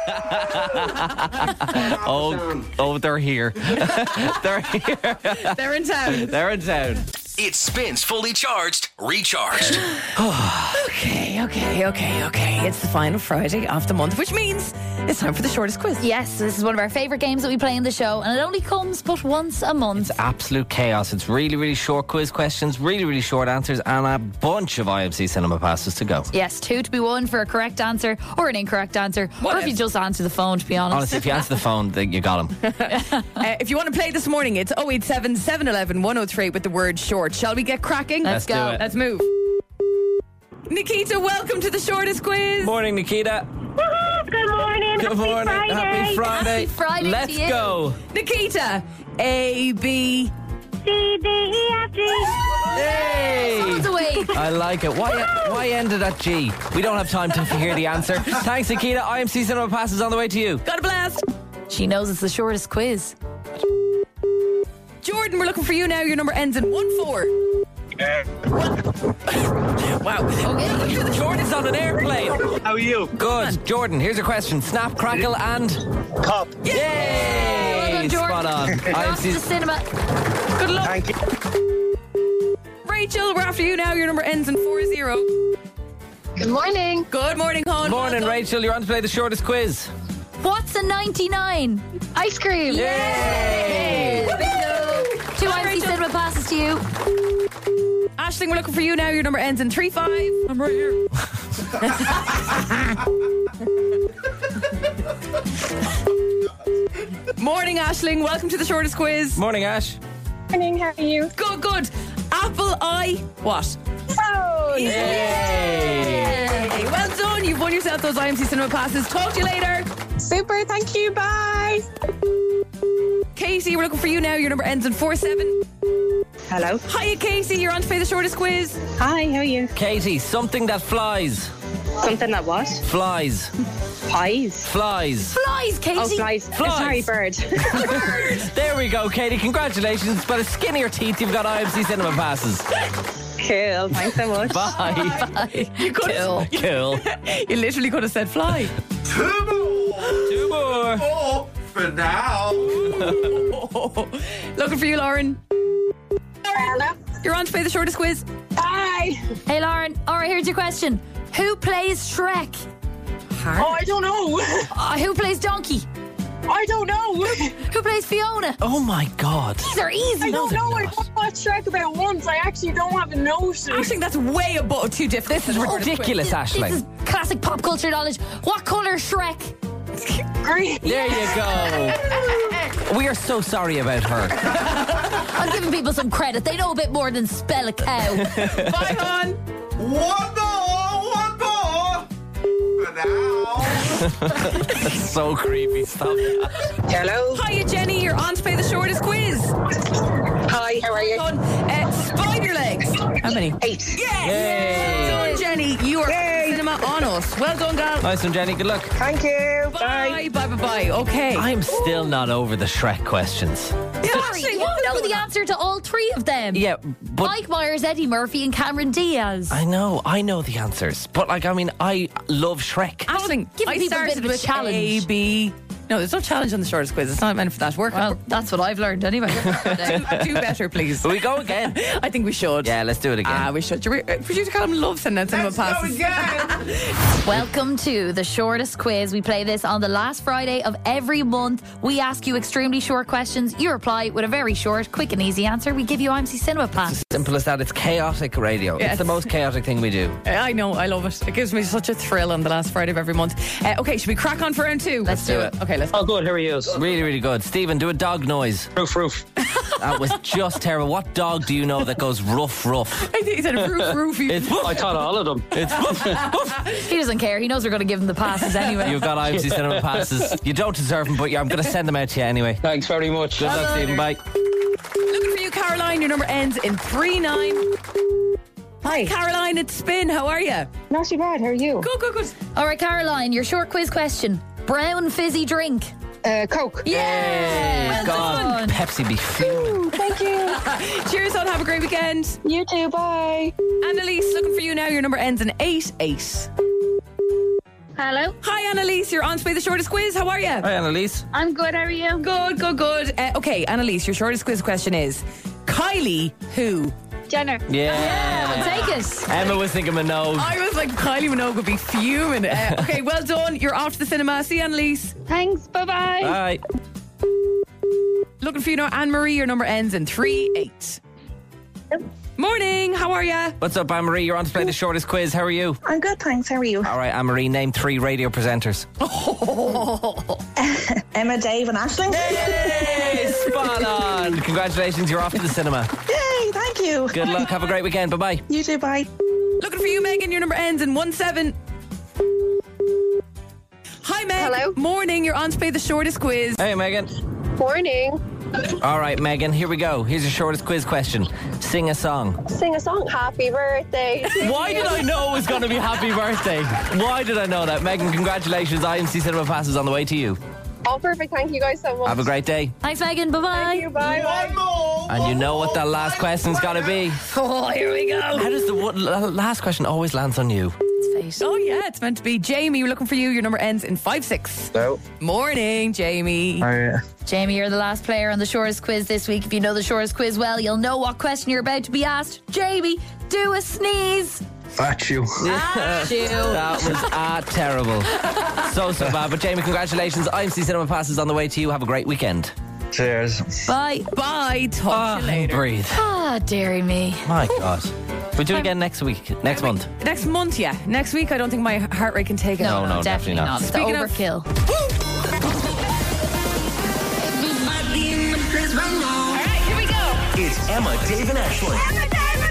Oh, oh, they're here. They're here. They're in town. They're in town. It spins fully charged, recharged. Okay, okay, okay, okay. It's the final Friday of the month, which means it's time for the shortest quiz. Yes, this is one of our favourite games that we play in the show, and it only comes but once a month. It's absolute chaos. It's really, really short quiz questions, really, really short answers, and a bunch of I M C cinema passes to go. Yes, two to be won for a correct answer or an incorrect answer, or if you just answer the phone, to be honest. Honestly, if you answer the phone, then you got him. Uh, if you want to play this morning, it's oh eight seven, seven one one, one oh three with the word short. Shall we get cracking? Let's Let's go. do it. Let's move. Nikita, welcome to the shortest quiz. Morning, Nikita. Good morning. Good Happy morning. Friday. Happy Friday. Happy Friday Let's to you. go. Nikita, A, B. C, D, E, F, G. Hey! Someone's awake. I like it. Why why ended at G? We don't have time to hear the answer. Thanks, Nikita. I M C cinema passes on the way to you. Got a blast. She knows it's the shortest quiz. Jordan, we're looking for you now. Your number ends in one four. Wow. Okay. Jordan's on an airplane. How are you? Good. Jordan, here's your question. Snap, crackle, and Cop. Yay! Well done, Jordan. Spot on. You're I M off to C the cinema. Good luck. Thank you. Rachel, we're after you now. Your number ends in four zero. Good morning. Good morning, Hon. Morning, Welcome. Rachel. You're on to play the shortest quiz. What's a ninety-nine? Ice cream. Yay! Bingo. Two I M C cinema passes to you. Aisling, we're looking for you now. Your number ends in three five. I'm right here. Morning, Aisling. Welcome to the shortest quiz. Morning, Ash. Morning, how are you? Good, good. Apple eye. What? Phone. Yay! Hey, well done. You've won yourself those I M C cinema passes. Talk to you later. Super, thank you. Bye. Casey, we're looking for you now. Your number ends in four seven. Hello. Hiya, Casey. You're on to play the shortest quiz. Hi, how are you? Katie, something that flies. Something that what? Flies. Pies. Flies. Flies, Katie. Oh, flies. Flies. Sorry, bird. There we go, Katie. Congratulations. By the skin of your teeth, you've got I M C cinema passes. Cool. Thanks so much. Bye. Bye. You could Cool. Cool. You literally could have said fly. Two more. Two more. Four for now. Looking for you, Lauren. Hello. You're on to play the shortest quiz. Bye. Hey, Lauren. All right, here's your question. Who plays Shrek? Oh, I don't know. Uh, who plays Donkey? I don't know. Who plays Fiona? Oh my God. These are easy. I don't know. I watched Shrek about once. I actually don't have a notion. I think that's way above too different. This is Ridiculous, This Aisling. is classic pop culture knowledge. What colour is Shrek? Green. There you go. We are so sorry about her. I'm giving people some credit. They know a bit more than spell a cow. Bye, hon. One more. One more. For now. So creepy. Stop that. Hello. Hiya, Jenny. You're on to play the shortest quiz. Hi, how are you? Done. Uh, spider legs. How many? Eight. Yes. Yay. Well done, Jenny. You are cinema on us. Well done, gal. Nice one, Jenny. Good luck. Thank you. Bye. Bye. Bye. Bye. Okay. I'm still not over the Shrek questions. Sorry, you know the answer to all three of them. Yeah, but Mike Myers, Eddie Murphy, and Cameron Diaz. I know, I know the answers. But like, I mean, I love Shrek. Aisling, give I people a bit started of a with challenge. A, B. No, there's no challenge on the shortest quiz. It's not meant for that. Work. Well, that's what I've learned anyway. do, do better, please. Will we go again? I think we should. Yeah, let's do it again. Ah, we should. Your producer Colin loves sending out cinema passes. Welcome to the shortest quiz. We play this on the last Friday of every month. We ask you extremely short questions. You reply with a very short, quick and easy answer. We give you I M C Cinema Pass. It's as simple as that. It's chaotic radio. Yes. It's the most chaotic thing we do. I know, I love it. It gives me such a thrill on the last Friday of every month. Uh, okay, should we crack on for round two? Let's do it. Okay, let's Oh, good. How are you? Really, really good. Stephen, do a dog noise. Roof, roof. That was just terrible. What dog do you know that goes rough, rough? I think he said roof, roofy. It's I thought all of them. It's He doesn't care. He knows we're going to give him the passes anyway. You've got I M C Cinema passes. You don't deserve them, but yeah, I'm going to send them out to you anyway. Thanks very much. Good luck, Stephen. Bye. Looking for you, Caroline. Your number ends in three nine. Hi, Caroline. It's Spin. How are you? Not too bad. How are you? Good, good, good. All right, Caroline, your short quiz question. Brown fizzy drink. Uh, Coke. Yeah. God, Pepsi be fuming. Thank you. Cheers, on. Have a great weekend. You too. Bye. Annalise, looking for you now. Your number ends in eight eight. Hello. Hi, Annalise. You're on to play the shortest quiz. How are you? Hi, Annalise. I'm good. How are you? Good, good, good. Uh, okay, Annalise, your shortest quiz question is Kylie who? Jenner. Yeah. We'll take it. Emma was thinking Minogue. I was like, Kylie Minogue would be fuming. Uh, okay, well done. You're off to the cinema. See you, Annalise. Thanks. Bye-bye. Bye. Looking for you now, Anne-Marie. Your number ends in three eight. Morning. How are you? What's up, Anne-Marie? You're on to play the shortest quiz. How are you? I'm good, thanks. How are you? All right, Anne-Marie, name three radio presenters. Emma, Dave, and Aisling. Hey, spot on. Congratulations, you're off to the cinema. Yay, thank you. Good luck. Have a great weekend. Bye-bye. You too, bye. Looking for you, Megan. Your number ends in one seven. Hi, Meg. Hello. Morning. You're on to play the shortest quiz. Hey, Megan. Morning. All right, Megan, here we go. Here's your shortest quiz question. Sing a song. Sing a song. Happy birthday. Why did I know it was going to be happy birthday? Why did I know that? Megan, congratulations. I M C Cinema passes on the way to you. Oh, perfect. Thank you guys so much. Have a great day. Thanks, Megan. Bye-bye. Thank you. Bye. Bye. And you know what that last question's got to be. Oh, here we go. How does the one, last question always lands on you? Oh, yeah, it's meant to be. Jamie, we're looking for you. Your number ends in five six. Hello. Morning, Jamie. Hi. Jamie, you're the last player on the shortest quiz this week. If you know the shortest quiz well, you'll know what question you're about to be asked. Jamie, do a sneeze. At you. Achoo. That was ah, terrible. So, so bad. But Jamie, congratulations. I M C Cinema passes on the way to you. Have a great weekend. Cheers. Bye. Bye. Talk to you later. Breathe. Ah, dearie me. My God. We'll do it again next week, next month. Next month, yeah. Next week, I don't think my heart rate can take it. No, no, definitely not. It's Speaking the of- overkill. All right, here we go. It's Emma, Dave, and Ashling.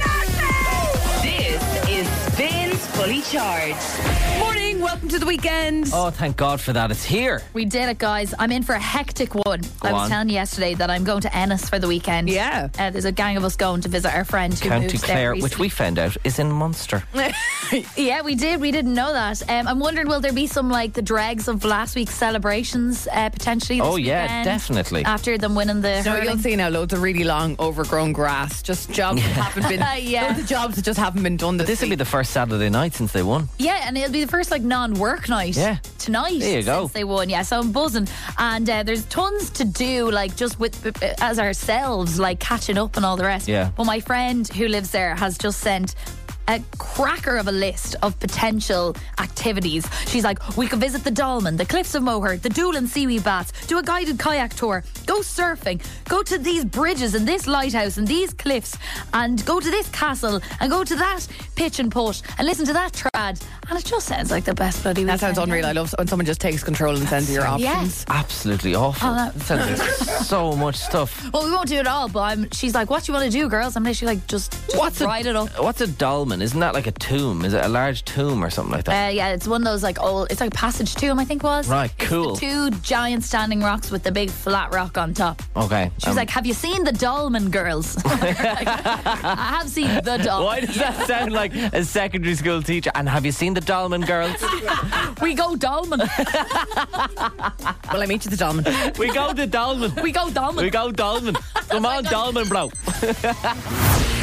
This is Spins Fully Charged. Morning. Welcome to the weekend. Oh, thank God for that. It's here. We did it, guys. I'm in for a hectic one. Go I was on. telling you yesterday that I'm going to Ennis for the weekend. Yeah. Uh, there's a gang of us going to visit our friend who County moves Clare, there which we found out is in Munster. Yeah, we did. We didn't know that. Um, I'm wondering, will there be some like the dregs of last week's celebrations uh, potentially? This Oh, yeah, weekend definitely. After them winning the. No, hurling? you'll see now loads of really long, overgrown grass. Just jobs that haven't been. Yeah. Loads of jobs that just haven't been done. This, This will be week. the first Saturday night since they won. Yeah, and it'll be the first like non-work night. Yeah. Tonight. There you go. Since they won. Yeah, so I'm buzzing, and uh, there's tons to do, like just with uh, as ourselves, like catching up and all the rest. Yeah. But my friend who lives there has just sent a cracker of a list of potential activities. She's like, we could visit the Dolmen, the Cliffs of Moher, the Doolin seaweed baths, do a guided kayak tour, go surfing, go to these bridges and this lighthouse and these cliffs, and go to this castle and go to that pitch and putt and listen to that trad. And it just sounds like the best bloody That sounds weekend unreal. I love when someone just takes control and sends you your options. Yes. Absolutely awful. Oh, that- That sounds like so much stuff. Well, we won't do it all, but I'm, she's like, what do you want to do, girls? I'm literally like, just, just What's a, ride it up. What's a dolmen? Isn't that like a tomb? Is it a large tomb or something like that? Uh, yeah, it's one of those like old, it's like Passage Tomb, I think it was. Right, It's cool. the two giant standing rocks with the big flat rock on top. Okay. She was um, like, have you seen the Dolmen girls? Like, I have seen the Dolmen. why does that sound like a secondary school teacher? And have you seen the Dolmen girls? We go Dolmen. Well, I meet you at the Dolmen. We go to Dolmen. We go Dolmen. We go Dolmen. Come on, Dolmen, bro.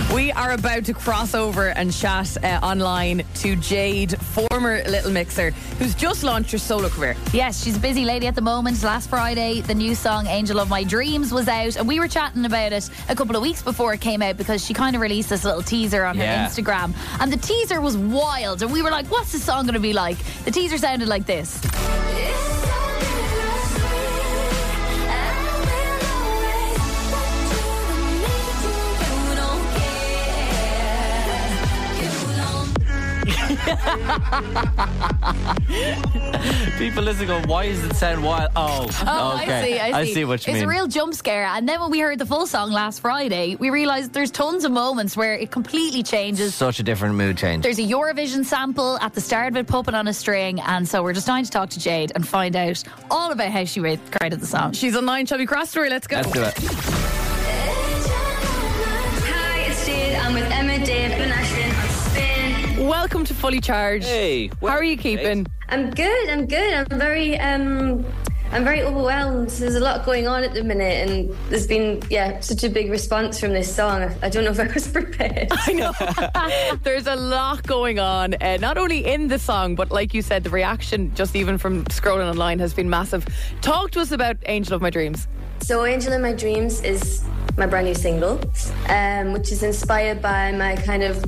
We are about to cross over and chat uh, online to Jade, former Little Mixer, who's just launched her solo career. Yes, she's a busy lady at the moment. Last Friday, the new song Angel of My Dreams was out, and we were chatting about it a couple of weeks before it came out because she kind of released this little teaser on Yeah. her Instagram, and the teaser was wild, and we were like, what's the song going to be like? The teaser sounded like this. People listen go, why does it sound wild? Oh, Oh, okay. I see, I see. what you it's mean. a real jump scare. And then when we heard the full song last Friday, we realised there's tons of moments where it completely changes. Such a different mood change. There's a Eurovision sample at the start of it, puppet on a string. And so we're just trying to talk to Jade and find out all about how she made, created the song. She's online. Shall we cross to her? Let's go. Let's do it. Hi, it's Jade. I'm with Emma, Dave, and Ashlyn on Spin. Welcome to Fully Charged. Hey. How are you keeping? I'm good. I'm good. I'm very um I'm very overwhelmed. There's a lot going on at the minute, and there's been yeah such a big response from this song. I, I don't know if I was prepared. I know. There's a lot going on, uh, not only in the song, but like you said, the reaction just even from scrolling online has been massive. Talk to us about Angel of My Dreams. So Angel in My Dreams is my brand new single, um, which is inspired by my kind of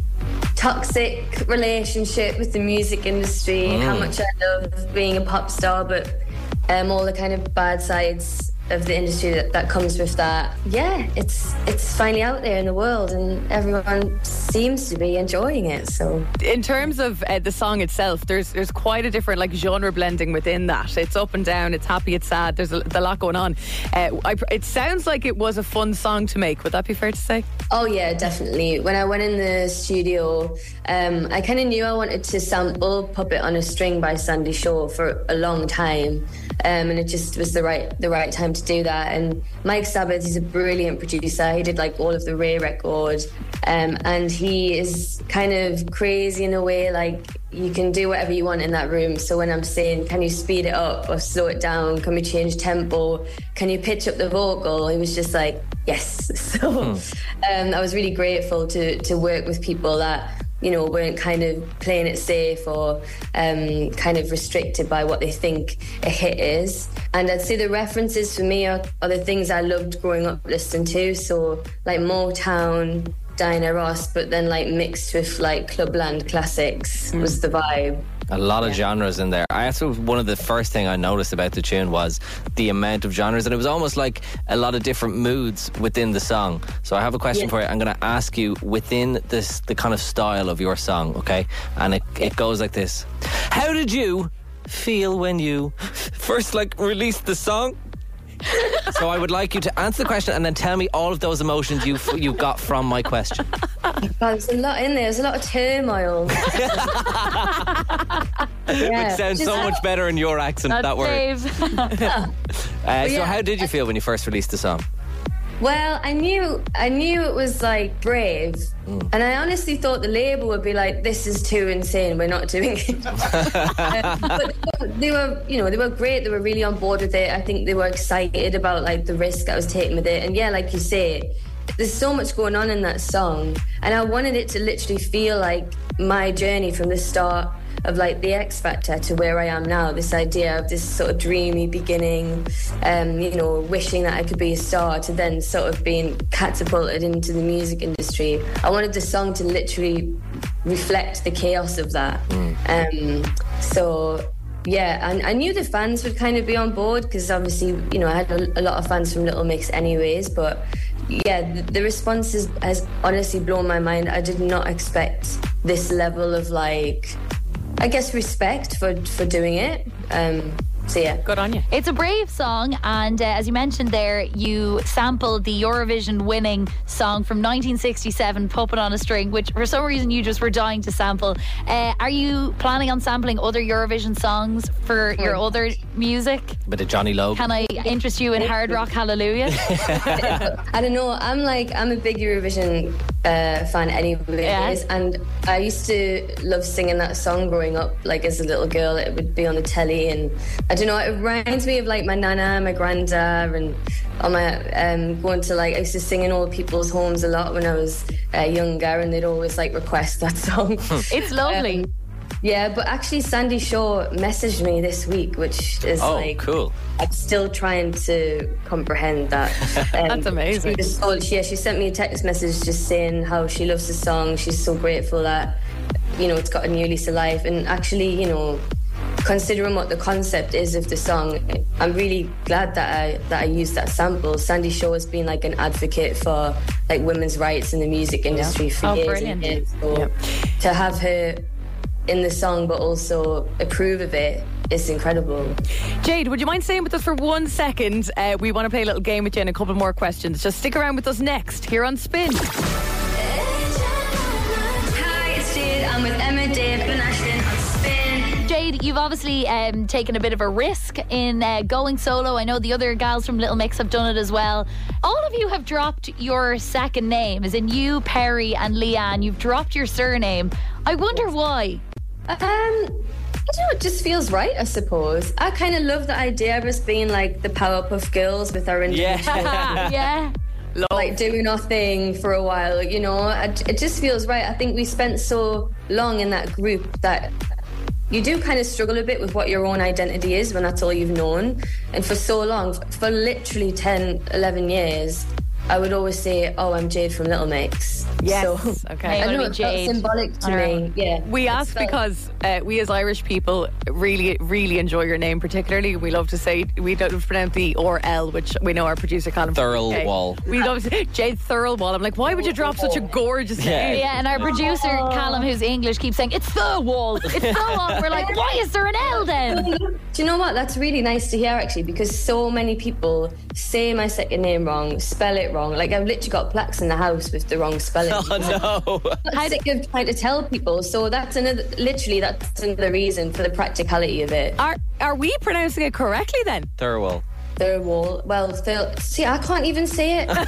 toxic relationship with the music industry, Mm. how much I love being a pop star, but um, all the kind of bad sides of the industry that, that comes with that. Yeah, it's it's finally out there in the world, and everyone seems to be enjoying it. So, in terms of uh, the song itself, there's there's quite a different like genre blending within that. It's up and down. It's happy. It's sad. There's a, a lot going on. Uh, I, it sounds like it was a fun song to make. Would that be fair to say? oh yeah, definitely. When I went in the studio, um, I kind of knew I wanted to sample "Puppet on a String" by Sandy Shaw for a long time. Um, and it just was the right the right time to do that. And Mike Sabbath is a brilliant producer. He did like all of the Ray record, um, and he is kind of crazy in a way. Like you can do whatever you want in that room. So when I'm saying, can you speed it up or slow it down? Can we change tempo? Can you pitch up the vocal? He was just like, yes. So um, I was really grateful to to work with people that, you know, weren't kind of playing it safe or um, kind of restricted by what they think a hit is. And I'd say the references for me are, are the things I loved growing up listening to. So like Motown, Diana Ross, but then like mixed with like Clubland classics was the vibe. A lot of genres in there. I actually, one of the first thing I noticed about the tune was the amount of genres, and it was almost like a lot of different moods within the song. So I have a question Yeah. for you. I'm going to ask you within this the kind of style of your song, okay? And it, it goes like this. How did you feel when you first like released the song? So I would like you to answer the question and then tell me all of those emotions you you got from my question. Wow, there's a lot in there. There's a lot of turmoil. Yeah. Which sounds so Just- much better in your accent, That's that word. Dave. Uh, so yeah. how did you feel when you first released the song? Well, I knew I knew it was like brave, and I honestly thought the label would be like, "This is too insane. We're not doing it." Uh, but they were, you know, they were great. They were really on board with it. I think they were excited about like the risk I was taking with it. And yeah, like you say, there's so much going on in that song, and I wanted it to literally feel like my journey from the start of like the X Factor to where I am now. This idea of this sort of dreamy beginning, um, you know, wishing that I could be a star, to then sort of being catapulted into the music industry. I wanted the song to literally reflect the chaos of that. Um, so yeah, and I knew the fans would kind of be on board because obviously, you know, I had a, a lot of fans from Little Mix anyways, but yeah, the, the response is, has honestly blown my mind. I did not expect this level of like, I guess, respect for, for doing it. Um, so yeah. Good on you. It's a brave song, and uh, as you mentioned there, you sampled the Eurovision winning song from nineteen sixty-seven, Puppet on a String, which for some reason you just were dying to sample. Uh, are you planning on sampling other Eurovision songs for your other music? Bit of Johnny Logue. Can I interest you in Hard Rock Hallelujah? I don't know. I'm like, I'm a big Eurovision uh, fan anyways, Yeah. and I used to love singing that song growing up. Like as a little girl, it would be on the telly, and I don't know. It reminds me of like my nana, my granda, and on my um, going to like I used to sing in old people's homes a lot when I was uh, younger, and they'd always like request that song. It's lovely. Um, yeah, but actually Sandy Shaw messaged me this week, which is Oh, like cool. I'm still trying to comprehend that. Um, That's amazing. She just, oh, yeah, she sent me a text message just saying how she loves the song. She's so grateful that, you know, it's got a new lease of life. And actually, you know, considering what the concept is of the song, I'm really glad that I that I used that sample. Sandy Shaw has been like an advocate for like women's rights in the music industry Yeah. for Oh, years brilliant. and years. So Yep. to have her in the song but also approve of it is incredible. Jade, would you mind staying with us for one second? Uh, we want to play a little game with you and a couple more questions. Just stick around with us next here on Spin. Hi, it's Jade. I'm with Emma, Dave, and Ashlyn on Spin. Jade, you've obviously um, taken a bit of a risk in uh, going solo. I know the other gals from Little Mix have done it as well. All of you have dropped your second name, as in you, Perry, and Leanne. You've dropped your surname. I wonder why. Um, I don't know, it just feels right, I suppose. I kind of love the idea of us being like the Powerpuff Girls with our individual, yeah. like doing our thing for a while, you know. I, it just feels right. I think we spent so long in that group that you do kind of struggle a bit with what your own identity is when that's all you've known. And for so long, for literally ten, eleven years, I would always say, oh, I'm Jade from Little Mix. Yes, So, okay. I know it felt symbolic to me. Yeah. We It ask felt- because uh, we as Irish people really, really enjoy your name particularly. We love to say, we don't pronounce the or L, which we know our producer Colin. Thirlwall. Okay. We love to say Jade Thirlwall. I'm like, why would you drop such a gorgeous Yeah. name? and our producer, Callum, who's English, keeps saying, it's the wall. It's the wall. We're like, why is there an L then? Do you know what? That's really nice to hear, actually, because so many people say my second name wrong, spell it wrong. Like, I've literally got plaques in the house with the wrong spelling. Oh, no. I'm sick of trying to tell people. So that's another, literally, that's another reason for the practicality of it. Are are we pronouncing it correctly then? Thirlwall. Thirlwall. Well, thir- see, I can't even say it.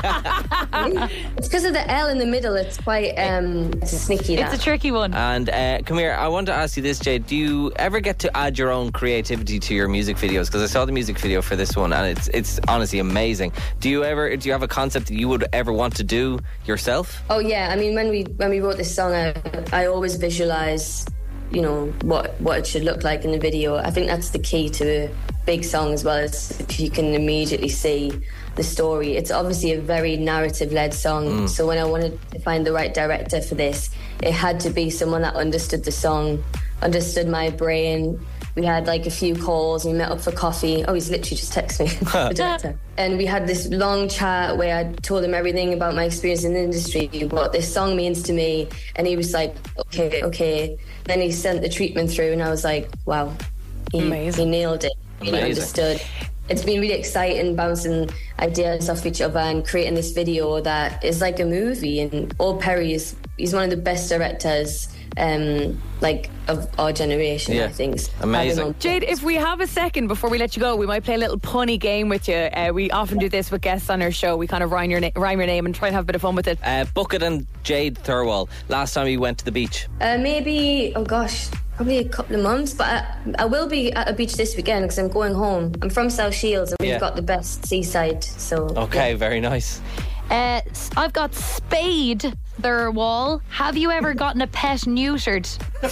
It's because of the L in the middle. It's quite um, sneaky. It's that. a tricky one. And uh, come here, I want to ask you this, Jade. Do you ever get to add your own creativity to your music videos? Because I saw the music video for this one, and it's it's honestly amazing. Do you ever do you have a concept that you would ever want to do yourself? Oh yeah, I mean when we when we wrote this song, I, I always visualize, you know, what what it should look like in the video. I think that's the key to a big song as well, as if you can immediately see the story. It's obviously a very narrative-led song, Mm. so when I wanted to find the right director for this, it had to be someone that understood the song, understood my brain. We had like a few calls, we met up for coffee. Oh, he's literally just texted me, the director. And we had this long chat where I told him everything about my experience in the industry, what this song means to me. And he was like, okay, okay. Then he sent the treatment through and I was like, wow, he, he nailed it. Really Amazing. understood. It's been really exciting bouncing ideas off each other and creating this video that is like a movie. And Old Perry is he's one of the best directors um, like of our generation, Yeah. I think. So Amazing. having him on- Jade, if we have a second before we let you go, we might play a little punny game with you. Uh, we often do this with guests on our show. We kind of rhyme your, na- rhyme your name and try and have a bit of fun with it. Uh, Bucket and Jade Thirlwall. Last time you went to the beach. Uh, maybe, oh gosh, probably a couple of months, but I, I will be at a beach this weekend because I'm going home. I'm from South Shields and we've Yeah. got the best seaside, so... Okay, very nice. Uh, s- I've got Spade Thirlwall. Have you ever gotten a pet neutered?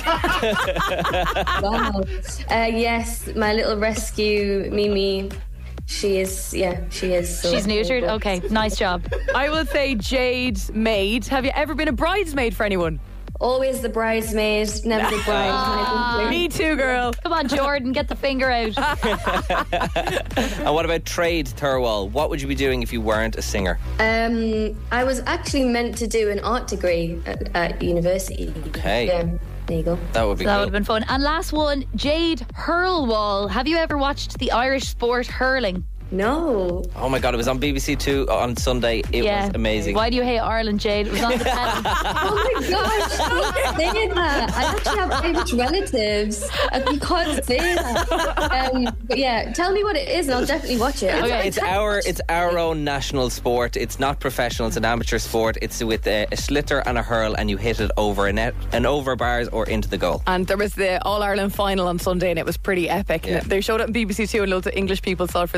Wow. Uh, yes, my little rescue, Mimi, she is, yeah, she is. So She's neutered? Okay, nice job. I will say Jade maid. Have you ever been a bridesmaid for anyone? Always the bridesmaid, never the bride. Me too, girl. Come on, Jordan, get the finger out. And what about Trade Thirlwall? What would you be doing if you weren't a singer? Um, I was actually meant to do an art degree at, at university. Okay. Yeah, there you go. That would be That cool. would have been fun. And last one, Jade Hurlwall. Have you ever watched the Irish sport hurling? No. Oh my god, it was on B B C Two on Sunday. It was amazing. Why do you hate Ireland, Jade? It was on the telly. Oh my gosh, don't say that. I actually have Irish relatives. I- You can't say that. Um, but yeah, tell me what it is and I'll definitely watch it. Okay, it's our it's our own national sport. It's not professional. It's an amateur sport. It's with a, a slitter and a hurl, and you hit it over a net and over bars or into the goal. And there was the All Ireland final on Sunday, and it was pretty epic. Yeah. And they showed it on B B C Two, and loads of English people saw it for the first You should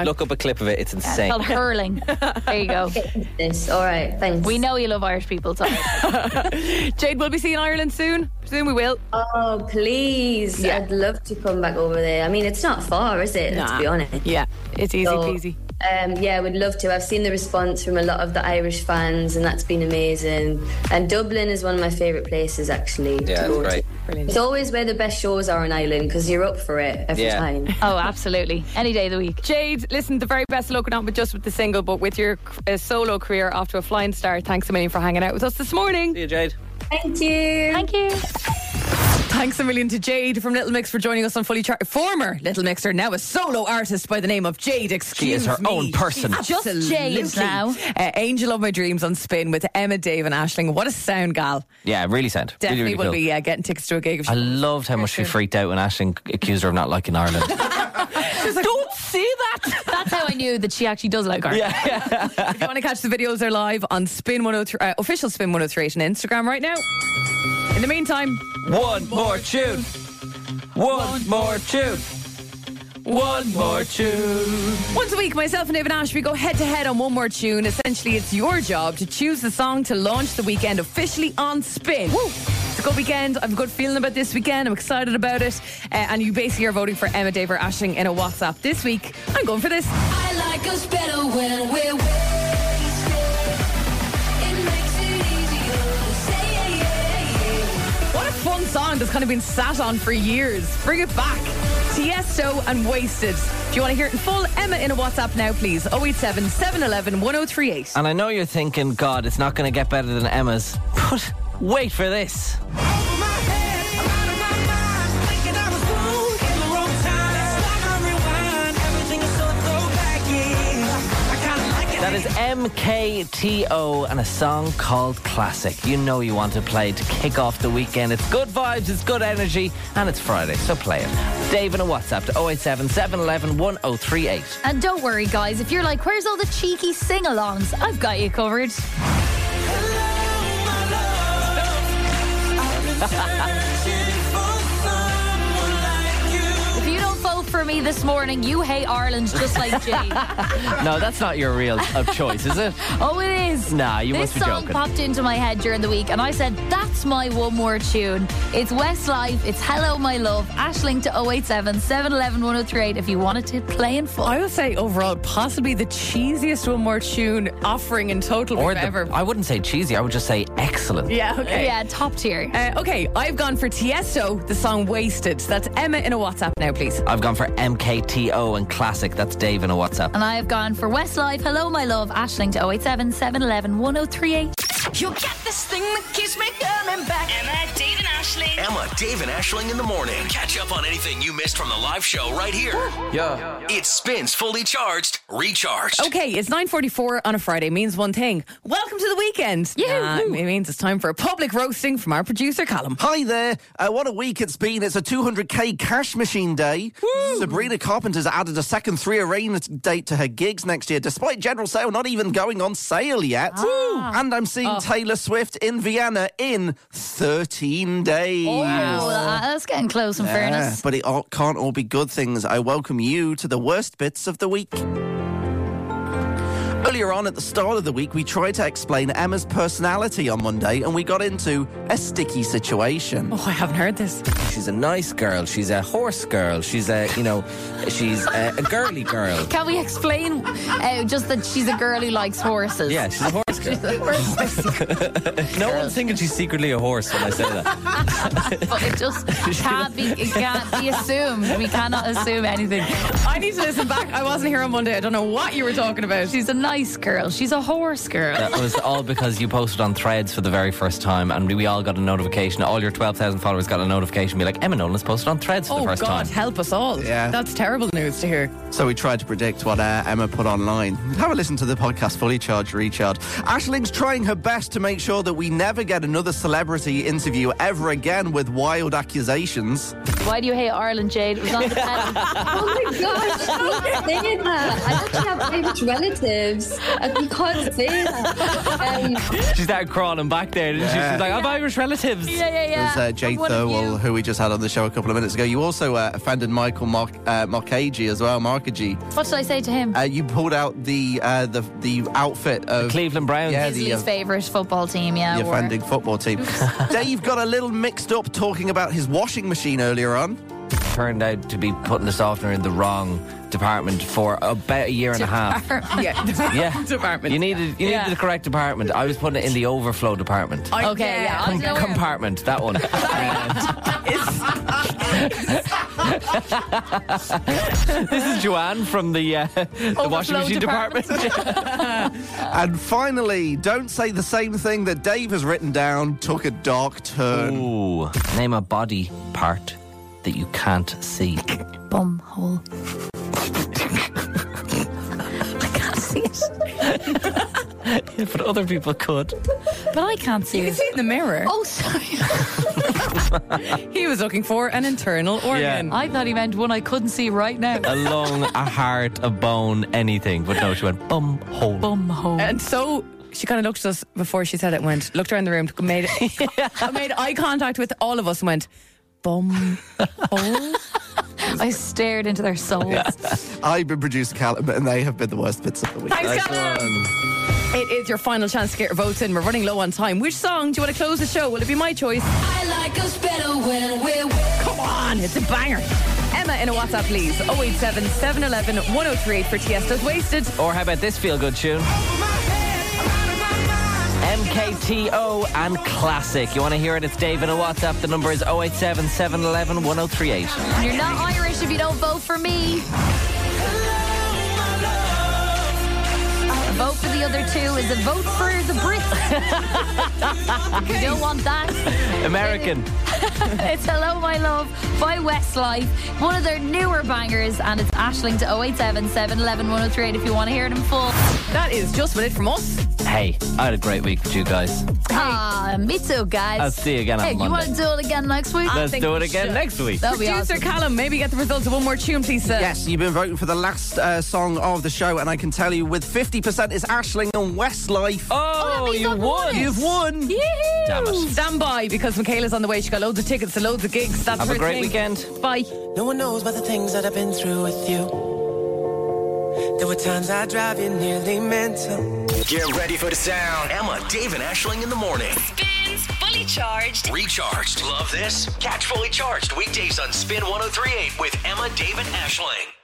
time. Look up a clip of it. It's It's insane. called hurling. There you go. This. All right, thanks. We know you love Irish people, so Jade, will be seeing Ireland soon. Presume we will. Oh, please. Yeah. I'd love to come back over there. I mean, it's not far, is it? Let's Nah. be honest. Yeah, it's easy So, peasy. Um, yeah, I would love to. I've seen the response from a lot of the Irish fans, and that's been amazing. And Dublin is one of my favourite places, actually. Yeah, to go it's great. to. Brilliant. It's always where the best shows are on Ireland because you're up for it every Yeah. time. Oh, absolutely. Any day of the week. Jade, listen, the very best of luck, not just with the single, but with your uh, solo career off to a flying start. Thanks a million for hanging out with us this morning. See you, Jade. Thank you. Thank you. Thanks a million to Jade from Little Mix for joining us on Fully Charged. Former Little Mixer, now a solo artist by the name of Jade. Excuse She is her me. own person. She's Just Jade absolutely, now. Uh, Angel of My Dreams on Spin with Emma, Dave and Ashling. What a sound, gal. Yeah, really sound. Definitely really, really will cool. be uh, getting tickets to a gig. If she I loved how much she freaked out when Ashling accused her of not liking Ireland. She's like, don't say that. That's how I knew that she actually does like Ireland. yeah. If you want to catch the videos, they're live on Spin one oh three, uh, official Spin one oh three eight on Instagram right now. In the meantime, One more tune. One more tune. One more tune. once a week, myself and David Ash, we go head to head on one more tune. Essentially, it's your job to choose the song to launch the weekend officially on Spin. Woo! It's a good weekend. I have a good feeling about this weekend. I'm excited about it. Uh, and you basically are voting for Emma, Dave or Ashling in a WhatsApp. This week, I'm going for this. I like us better when we're wasted. It makes it easier to say yeah, yeah, yeah. What a fun song that's kind of been sat on for years. Bring it back. Tiesto and Wasted. If you want to hear it in full, Emma in a WhatsApp now, please. oh eight seven, seven one one, one oh three eight. And I know you're thinking, God, it's not going to get better than Emma's. But wait for this. That is M K T O and a song called Classic. You know you want to play to kick off the weekend. It's good vibes, it's good energy, and it's Friday, so play it. Dave in a WhatsApp to oh eight seven, seven one one, one oh three eight. And don't worry, guys, if you're like, where's all the cheeky sing-alongs? I've got you covered. If you don't vote for me this morning, you hate Ireland just like Jade. No, that's not your real uh, choice, is it? Oh, it is. Nah, you this must be song joking. popped into my head during the week, and I said, that's my one more tune. It's Westlife, it's Hello My Love. Ashling to oh eight seven, seven one one, one oh three eight if you wanted to play in full. I would say overall, possibly the cheesiest one more tune offering in total Or we've the, ever. I wouldn't say cheesy, I would just say excellent. Yeah, okay. Yeah, top tier. Uh, okay, I've gone for Tiesto, the song Wasted. That's Emma in a WhatsApp now, please. I've gone for M K T O and Classic. That's Dave in a WhatsApp. And I have gone for Westlife, Hello My Love, Ashling to oh eight seven, seven one one, one oh three eight. You get this thing that keeps me coming back. Emma, Dave and Ashling. Emma, Dave and Ashling in the morning. Catch up on anything you missed from the live show right here. Yeah. It Spins Fully Charged, Recharged. Okay, it's nine forty-four on a Friday. Means one thing. Welcome to the weekend. Yeah, it means it's time for a public roasting from our producer, Callum. Hi there. Uh, what a week it's been. It's a two hundred k cash machine day. Sabrina Carpenter's added a second three arena date to her gigs next year, despite general sale not even going on sale yet. And I'm seeing Taylor Swift in Vienna in thirteen days. Oh, that- that's getting close in Yeah, fairness. but it all, can't all be good things. I welcome you to the worst bits of the week. Earlier on at the start of the week, we tried to explain Emma's personality on Monday, and we got into a sticky situation. Oh, I haven't heard this. She's a nice girl. She's a horse girl. She's a, you know, she's a, a girly girl. Can we explain uh, just that she's a girl who likes horses? Yeah, she's a horse girl. She's a horse. No one's thinking she's secretly a horse when I say that. But it just can't be, it can't be assumed. We cannot assume anything. I need to listen back. I wasn't here on Monday. I don't know what you were talking about. She's a nice girl. She's a horse girl. That was all because you posted on Threads for the very first time, and we all got a notification. All your twelve thousand followers got a notification. Be like, Emma Nolan has posted on Threads for Oh, the first God, time. help us all. Yeah. That's terrible news to hear. So we tried to predict what uh, Emma put online. Have a listen to the podcast Fully Charged, Recharged. Ashling's trying her best to make sure that we never get another celebrity interview ever again with wild accusations. Why do you hate Ireland, Jade? It was on the pen. Oh my gosh, don't say that. I actually have Irish relatives. You can't say that. Um, She started crawling back there, didn't she? Yeah. She's like, I've Irish relatives. Yeah, yeah, yeah. There's uh, Jade What have Thirlwell, you- who we just had on the show a couple of minutes ago. You also uh, offended Michael Mark, uh, Markagi as well, Markagi. What should I say to him? Uh, you pulled out the uh, the the outfit of Cleveland Browns. Yeah, His the, least uh, favourite football team, yeah. the or- offending football team. Dave got a little mixed up talking about his washing machine earlier on. Turned out to be putting the softener in the wrong department for about a year and a half. Yeah. Yeah, Department. You needed you Yeah. needed the correct department. I was putting it in the overflow department. I- Okay, yeah. I Com- don't know where- compartment, that one. This is Joanne from the, uh, the washing machine department. And finally, don't say the same thing that Dave has written down took a dark turn. Ooh. Name a body part that you can't see. Bum hole. I can't see it. Yeah, but other people could. But I can't see You can it. see it in the mirror. Oh, sorry. He was looking for an internal organ. I thought he meant one I couldn't see right now. A lung, a heart, a bone, anything. But no, she went bum hole. Bum hole. And so she kind of looked at us before she said it, went, looked around the room, made, made eye contact with all of us and went, bum hole. I stared into their souls. I've been producer Callum, and they have been the worst bits of the week. Thanks, Nice Callum. one. It is your final chance to get your votes in. We're running low on time. Which song do you want to close the show? Will it be my choice? I like us better when we're Come on, it's a banger. Emma in a WhatsApp, please. oh eight seven, seven one one, one oh three eight for Tiesto's Wasted. Or how about this feel-good tune? M K T O and Classic. You want to hear it? It's Dave in a WhatsApp. The number is oh eight seven, seven one one, one oh three eight. You're not Irish if you don't vote for me. A vote for the other two is a vote for the Brits. You don't want that. American. It's Hello My Love by Westlife, one of their newer bangers, and it's Ashling to oh eight seven, seven one one, one oh three eight if you want to hear it in full. That is just what it from us. Hey, I had a great week with you guys. Ah, me too, guys. I'll see you again on Hey, you Monday. want to do it again next week? Let's do it again next week. That'll be Producer awesome. Callum, maybe get the results of one more tune, please, sir. Yes, you've been voting for the last uh, song of the show, and I can tell you with fifty percent is Ashling and Westlife. Oh, you won. You've won. Damn it. Stand by because Michaela's on the way. She got loads of tickets to loads of gigs. That's Have her a great thing. weekend. Bye. No one knows about the things that I've been through with you. There were times I drive you nearly mental. Get ready for the sound. Emma, Dave, and Ashling in the morning. Spins Fully Charged. Recharged. Love this? Catch Fully Charged weekdays on Spin one oh three point eight with Emma, Dave, and Ashling.